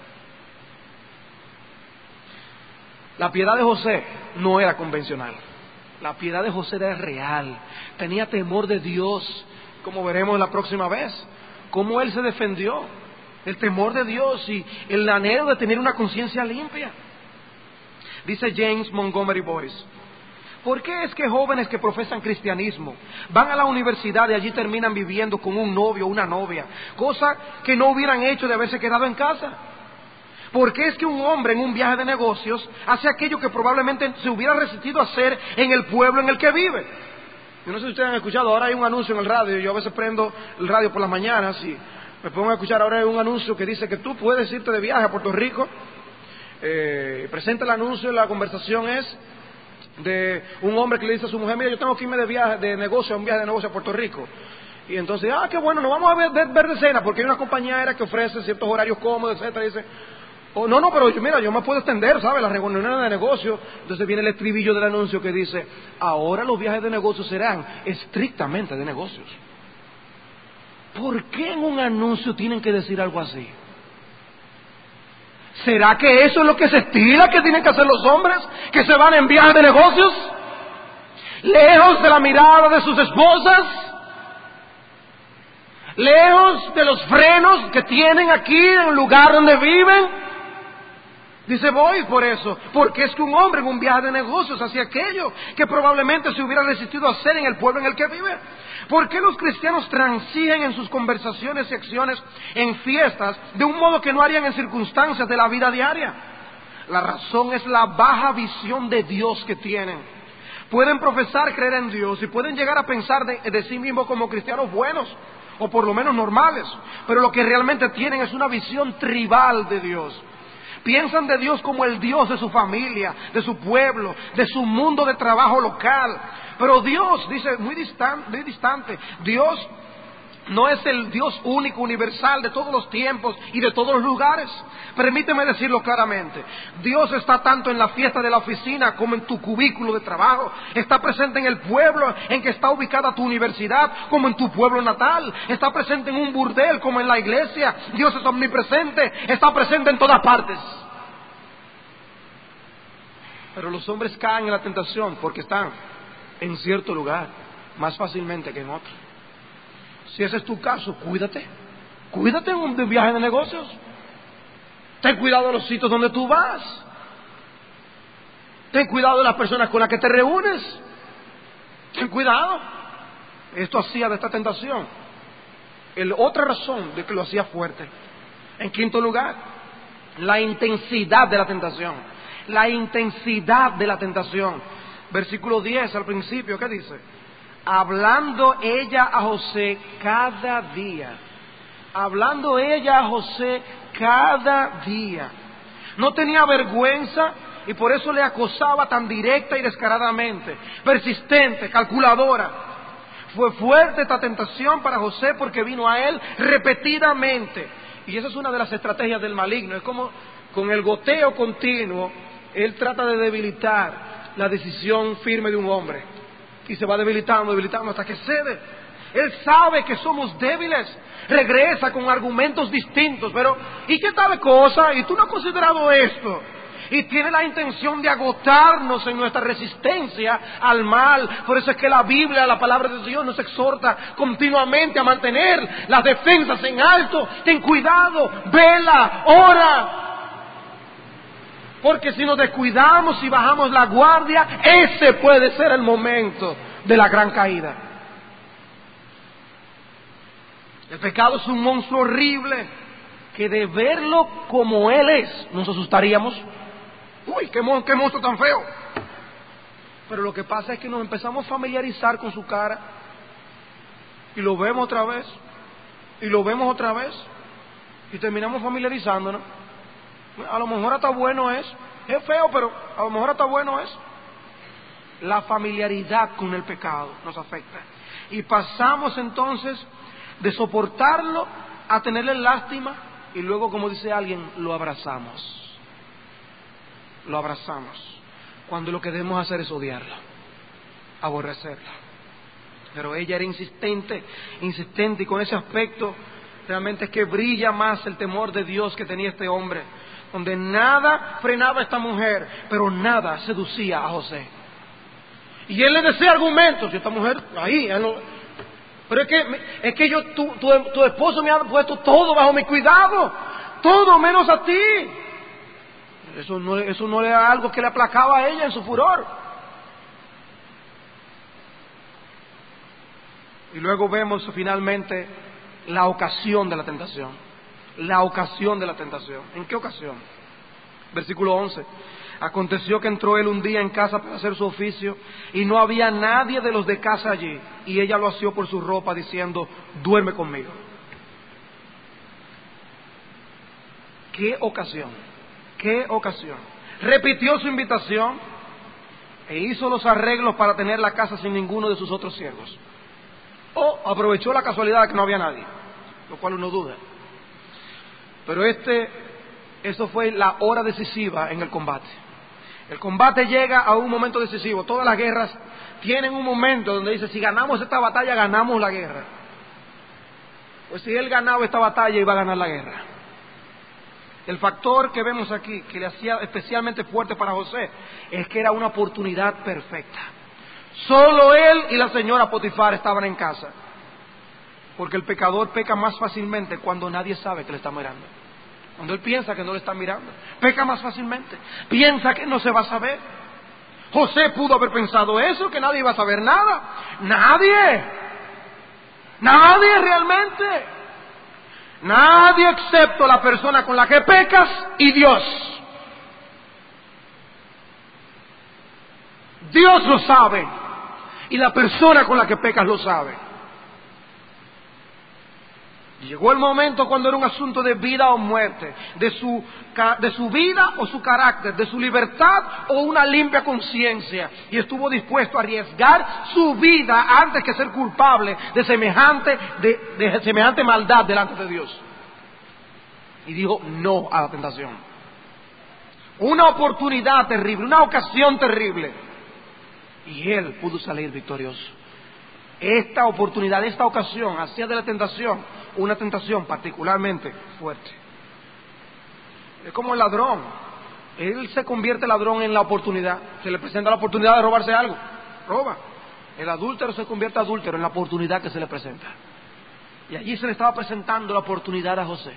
La piedad de José no era convencional. La piedad de José era real. Tenía temor de Dios, como veremos la próxima vez. Cómo él se defendió. El temor de Dios y el anhelo de tener una conciencia limpia. Dice James Montgomery Boyce: ¿por qué es que jóvenes que profesan cristianismo van a la universidad y allí terminan viviendo con un novio o una novia? Cosa que no hubieran hecho de haberse quedado en casa. ¿Por qué es que un hombre en un viaje de negocios hace aquello que probablemente se hubiera resistido a hacer en el pueblo en el que vive? Yo no sé si ustedes han escuchado, ahora hay un anuncio en el radio. Yo a veces prendo el radio por las mañanas y me pongo a escuchar. Ahora hay un anuncio que dice que tú puedes irte de viaje a Puerto Rico. Eh, presenta el anuncio y la conversación es de un hombre que le dice a su mujer: mira, yo tengo que irme de viaje de negocio, a un viaje de negocio a Puerto Rico. Y entonces, ah, qué bueno, nos vamos a ver, ver, ver de cena, porque hay una compañía aérea que ofrece ciertos horarios cómodos, etcétera. Y dice: oh, no, no, pero yo, mira, yo me puedo extender, ¿sabes? Las reuniones de negocio. Entonces viene el estribillo del anuncio que dice: ahora los viajes de negocio serán estrictamente de negocios. ¿Por qué en un anuncio tienen que decir algo así? ¿Será que eso es lo que se estila que tienen que hacer los hombres que se van en viajes de negocios? Lejos de la mirada de sus esposas, lejos de los frenos que tienen aquí en el lugar donde viven. Dice: voy por eso, porque es que un hombre en un viaje de negocios hacía aquello que probablemente se hubiera resistido a hacer en el pueblo en el que vive. ¿Por qué los cristianos transigen en sus conversaciones y acciones en fiestas de un modo que no harían en circunstancias de la vida diaria? La razón es la baja visión de Dios que tienen. Pueden profesar creer en Dios y pueden llegar a pensar de, de sí mismos como cristianos buenos, o por lo menos normales, pero lo que realmente tienen es una visión tribal de Dios. Piensan de Dios como el Dios de su familia, de su pueblo, de su mundo de trabajo local. Pero Dios, dice, muy distante, muy distante. Dios no es el Dios único, universal, de todos los tiempos y de todos los lugares. Permíteme decirlo claramente. Dios está tanto en la fiesta de la oficina como en tu cubículo de trabajo. Está presente en el pueblo en que está ubicada tu universidad, como en tu pueblo natal. Está presente en un burdel como en la iglesia. Dios es omnipresente, está presente en todas partes. Pero los hombres caen en la tentación porque están en cierto lugar más fácilmente que en otro. Si ese es tu caso, cuídate. Cuídate en un viaje de negocios. Ten cuidado de los sitios donde tú vas. Ten cuidado de las personas con las que te reúnes. Ten cuidado. Esto hacía de esta tentación el, otra razón de que lo hacía fuerte. En quinto lugar, la intensidad de la tentación. La intensidad de la tentación. Versículo diez al principio, ¿qué dice? Hablando ella a José cada día. Hablando ella a José cada día. No tenía vergüenza y por eso le acosaba tan directa y descaradamente. Persistente, calculadora. Fue fuerte esta tentación para José porque vino a él repetidamente. Y esa es una de las estrategias del maligno. Es como con el goteo continuo, él trata de debilitar la decisión firme de un hombre. Y se va debilitando, debilitando hasta que cede. Él sabe que somos débiles. Regresa con argumentos distintos. Pero, ¿y qué tal cosa? ¿Y tú no has considerado esto? Y tiene la intención de agotarnos en nuestra resistencia al mal. Por eso es que la Biblia, la palabra de Dios, nos exhorta continuamente a mantener las defensas en alto. Ten cuidado, vela, ora. Porque si nos descuidamos y bajamos la guardia, ese puede ser el momento de la gran caída. El pecado es un monstruo horrible que de verlo como él es, nos asustaríamos. Uy, qué, mon- qué monstruo tan feo. Pero lo que pasa es que nos empezamos a familiarizar con su cara y lo vemos otra vez y lo vemos otra vez y terminamos familiarizándonos. A lo mejor hasta bueno es, es feo, pero a lo mejor hasta bueno es. La familiaridad con el pecado nos afecta. Y pasamos entonces de soportarlo a tenerle lástima y luego, como dice alguien, lo abrazamos. Lo abrazamos. Cuando lo que debemos hacer es odiarlo, aborrecerlo. Pero ella era insistente, insistente y con ese aspecto realmente es que brilla más el temor de Dios que tenía este hombre, donde nada frenaba a esta mujer, pero nada seducía a José. Y él le decía argumentos, y esta mujer, ahí, él no, pero es que, es que yo, tu, tu, tu esposo me ha puesto todo bajo mi cuidado, todo menos a ti. Eso no, eso no era algo que le aplacaba a ella en su furor. Y luego vemos finalmente la ocasión de la tentación. La ocasión de la tentación. ¿En qué ocasión? Versículo once. Aconteció que entró él un día en casa para hacer su oficio, y no había nadie de los de casa allí, y ella lo asió por su ropa, diciendo: duerme conmigo. ¿Qué ocasión? ¿Qué ocasión? Repitió su invitación e hizo los arreglos para tener la casa sin ninguno de sus otros siervos. O aprovechó la casualidad de que no había nadie, lo cual uno duda. Pero este, esto fue la hora decisiva en el combate. El combate llega a un momento decisivo. Todas las guerras tienen un momento donde dice: si ganamos esta batalla, ganamos la guerra. Pues si él ganaba esta batalla, iba a ganar la guerra. El factor que vemos aquí, que le hacía especialmente fuerte para José, es que era una oportunidad perfecta. Solo él y la señora Potifar estaban en casa. Porque el pecador peca más fácilmente cuando nadie sabe que le está mirando. Cuando él piensa que no le está mirando, peca más fácilmente. Piensa que no se va a saber. José pudo haber pensado eso, que nadie iba a saber nada. Nadie. Nadie realmente. Nadie excepto la persona con la que pecas y Dios. Dios lo sabe y la persona con la que pecas lo sabe. Llegó el momento cuando era un asunto de vida o muerte, de su, de su vida o su carácter, de su libertad o una limpia conciencia, y estuvo dispuesto a arriesgar su vida antes que ser culpable de semejante, de, de semejante maldad delante de Dios. Y dijo no a la tentación. Una oportunidad terrible, una ocasión terrible, y él pudo salir victorioso. Esta oportunidad, esta ocasión hacía de la tentación una tentación particularmente fuerte. Es como el ladrón. Él se convierte ladrón en la oportunidad. Se le presenta la oportunidad de robarse algo, roba. El adúltero se convierte adúltero en la oportunidad que se le presenta. Y allí se le estaba presentando la oportunidad a José.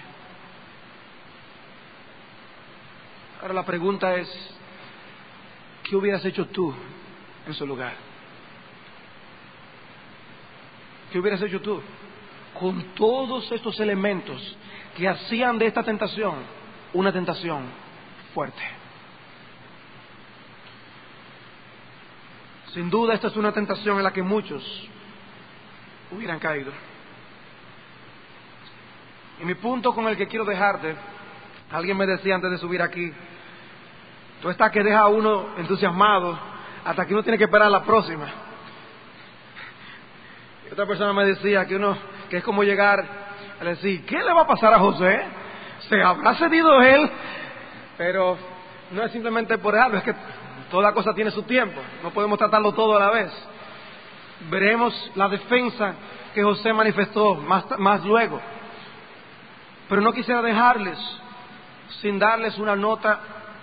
Ahora la pregunta es: ¿qué hubieras hecho tú en su lugar? ¿Qué hubieras hecho tú con todos estos elementos que hacían de esta tentación una tentación fuerte? Sin duda esta es una tentación en la que muchos hubieran caído. Y mi punto con el que quiero dejarte, alguien me decía antes de subir aquí, tú estás que deja a uno entusiasmado hasta que uno tiene que esperar la próxima. Y otra persona me decía que uno, que es como llegar a decir: ¿qué le va a pasar a José? ¿Se habrá cedido él? Pero no es simplemente por algo, es que toda cosa tiene su tiempo, no podemos tratarlo todo a la vez. Veremos la defensa que José manifestó más, más luego. Pero no quisiera dejarles sin darles una nota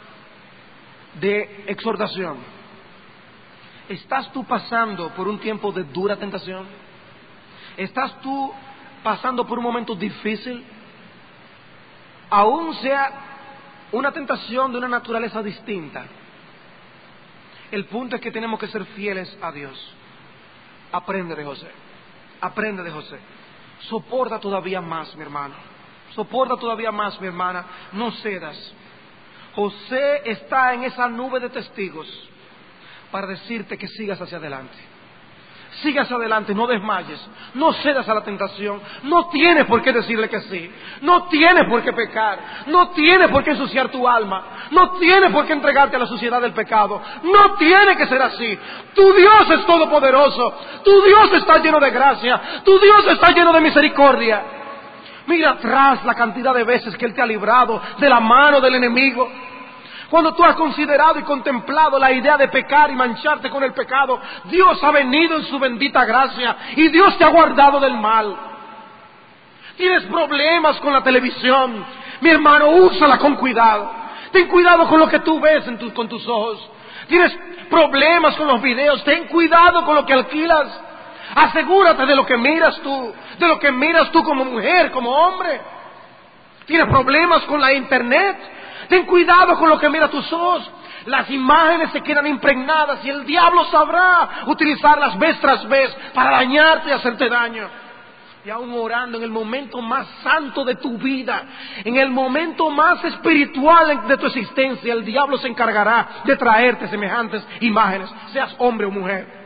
de exhortación. ¿Estás tú pasando por un tiempo de dura tentación? ¿Estás tú pasando por un momento difícil? Aún sea una tentación de una naturaleza distinta, el punto es que tenemos que ser fieles a Dios. Aprende de José. Aprende de José. Soporta todavía más, mi hermano. Soporta todavía más, mi hermana. No cedas. José está en esa nube de testigos para decirte que sigas hacia adelante. Sigas adelante, no desmayes, no cedas a la tentación. No tienes por qué decirle que sí, no tienes por qué pecar, no tienes por qué ensuciar tu alma, no tienes por qué entregarte a la suciedad del pecado. No tiene que ser así. Tu Dios es todopoderoso, tu Dios está lleno de gracia, tu Dios está lleno de misericordia. Mira atrás la cantidad de veces que Él te ha librado de la mano del enemigo. Cuando tú has considerado y contemplado la idea de pecar y mancharte con el pecado, Dios ha venido en su bendita gracia y Dios te ha guardado del mal. Tienes problemas con la televisión, mi hermano, úsala con cuidado. Ten cuidado con lo que tú ves en tu, con tus ojos. Tienes problemas con los videos, ten cuidado con lo que alquilas. Asegúrate de lo que miras tú, de lo que miras tú como mujer, como hombre. Tienes problemas con la internet, ten cuidado con lo que mira tus ojos. Las imágenes se quedan impregnadas y el diablo sabrá utilizarlas vez tras vez para dañarte y hacerte daño. Y aún orando en el momento más santo de tu vida, en el momento más espiritual de tu existencia, el diablo se encargará de traerte semejantes imágenes, seas hombre o mujer.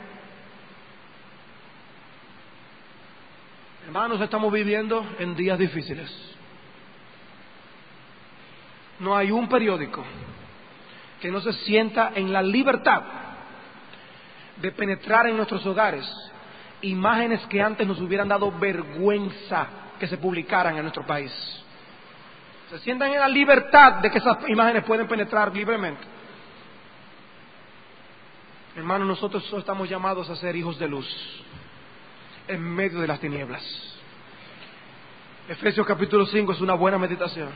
Hermanos, estamos viviendo en días difíciles. No hay un periódico que no se sienta en la libertad de penetrar en nuestros hogares imágenes que antes nos hubieran dado vergüenza que se publicaran en nuestro país. Se sientan en la libertad de que esas imágenes pueden penetrar libremente. Hermanos, nosotros estamos llamados a ser hijos de luz en medio de las tinieblas. Efesios capítulo cinco es una buena meditación.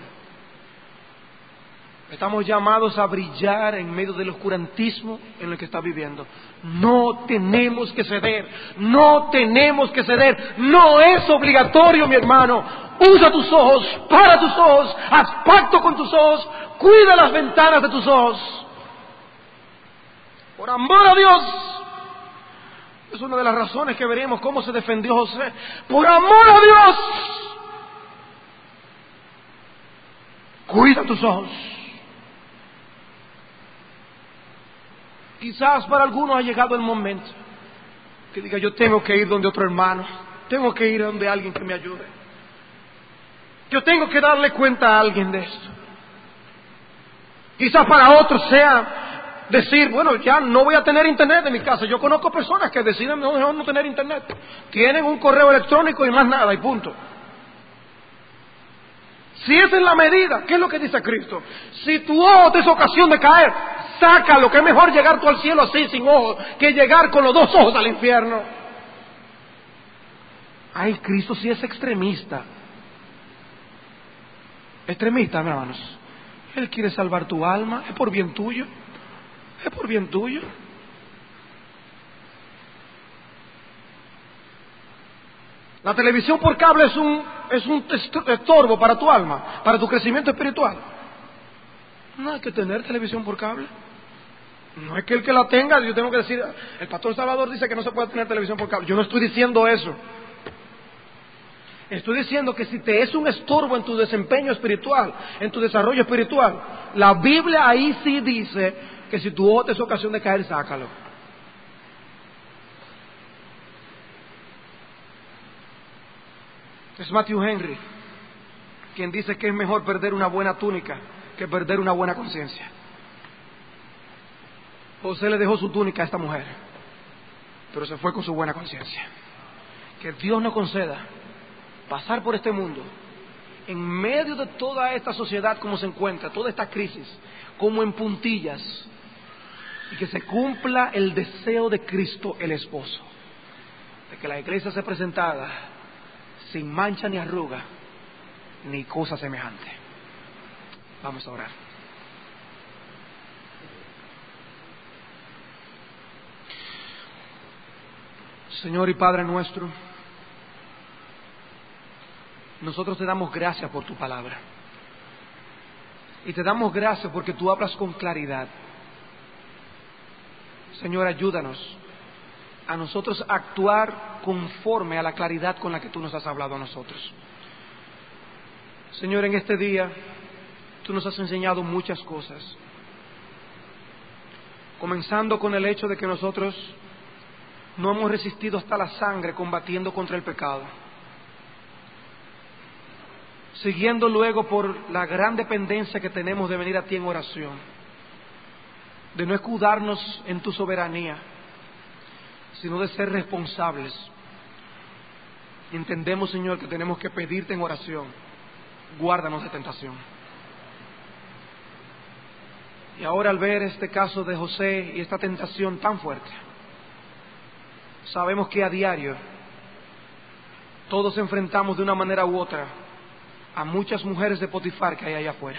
Estamos llamados a brillar en medio del oscurantismo en el que está viviendo. No tenemos que ceder, no tenemos que ceder. No es obligatorio, mi hermano. Usa tus ojos, para tus ojos, haz pacto con tus ojos, cuida las ventanas de tus ojos. Por amor a Dios. Es una de las razones que veremos cómo se defendió José. Por amor a Dios, cuida tus ojos. Quizás para algunos ha llegado el momento que diga: yo tengo que ir donde otro hermano, tengo que ir donde alguien que me ayude, yo tengo que darle cuenta a alguien de esto. Quizás para otros sea decir: bueno, ya no voy a tener internet en mi casa. Yo conozco personas que deciden no, no, no tener internet, tienen un correo electrónico y más nada y punto. Si esa es la medida, ¿qué es lo que dice Cristo? Si tu ojo te es ocasión de caer, sácalo, que es mejor llegar tú al cielo así sin ojos que llegar con los dos ojos al infierno. Ay, Cristo sí es extremista. Extremista, hermanos. Él quiere salvar tu alma, es por bien tuyo, es por bien tuyo. La televisión por cable es un, es un estorbo para tu alma, para tu crecimiento espiritual. No hay que tener televisión por cable. No es que el que la tenga, yo tengo que decir, el pastor Salvador dice que no se puede tener televisión por cable. Yo no estoy diciendo eso. Estoy diciendo que si te es un estorbo en tu desempeño espiritual, en tu desarrollo espiritual, la Biblia ahí sí dice que si tu ojo te es ocasión de caer, sácalo. Es Matthew Henry quien dice que es mejor perder una buena túnica que perder una buena conciencia. José le dejó su túnica a esta mujer, pero se fue con su buena conciencia. Que Dios nos conceda pasar por este mundo en medio de toda esta sociedad como se encuentra, toda esta crisis, como en puntillas, y que se cumpla el deseo de Cristo el esposo, de que la iglesia sea presentada sin mancha ni arruga ni cosa semejante. Vamos a orar. Señor y Padre nuestro, nosotros te damos gracias por tu palabra. Y te damos gracias porque tú hablas con claridad. Señor, ayúdanos a nosotros actuar conforme a la claridad con la que tú nos has hablado a nosotros. Señor, en este día tú nos has enseñado muchas cosas, comenzando con el hecho de que nosotros no hemos resistido hasta la sangre combatiendo contra el pecado, siguiendo luego por la gran dependencia que tenemos de venir a ti en oración, de no escudarnos en tu soberanía, sino de ser responsables. Entendemos, Señor, que tenemos que pedirte en oración, guárdanos de tentación. Y ahora, al ver este caso de José y esta tentación tan fuerte, sabemos que a diario todos enfrentamos de una manera u otra a muchas mujeres de Potifar que hay allá afuera.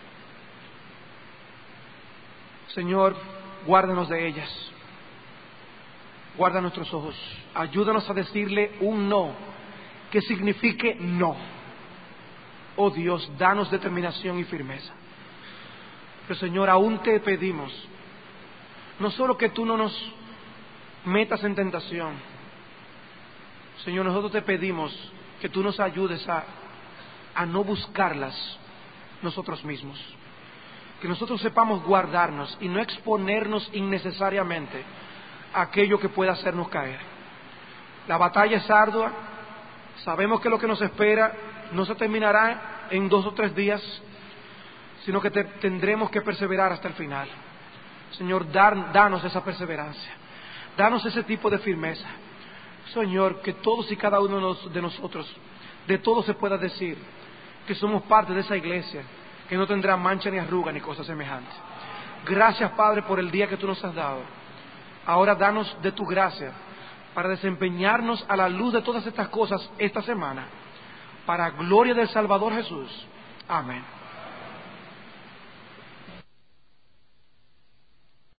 Señor, guárdanos de ellas, guarda nuestros ojos, ayúdanos a decirle un no que signifique no. Oh Dios, danos determinación y firmeza. Pero Señor, aún te pedimos, no solo que tú no nos metas en tentación, Señor, nosotros te pedimos que tú nos ayudes a, a no buscarlas nosotros mismos, que nosotros sepamos guardarnos y no exponernos innecesariamente a aquello que pueda hacernos caer. La batalla es ardua, sabemos que lo que nos espera no se terminará en dos o tres días, sino que te, tendremos que perseverar hasta el final. Señor, dar, danos esa perseverancia, danos ese tipo de firmeza. Señor, que todos y cada uno de, los, de nosotros, de todos se pueda decir que somos parte de esa iglesia, que no tendrá mancha ni arruga ni cosa semejante. Gracias, Padre, por el día que tú nos has dado. Ahora danos de tu gracia para desempeñarnos a la luz de todas estas cosas esta semana, para gloria del Salvador Jesús. Amén.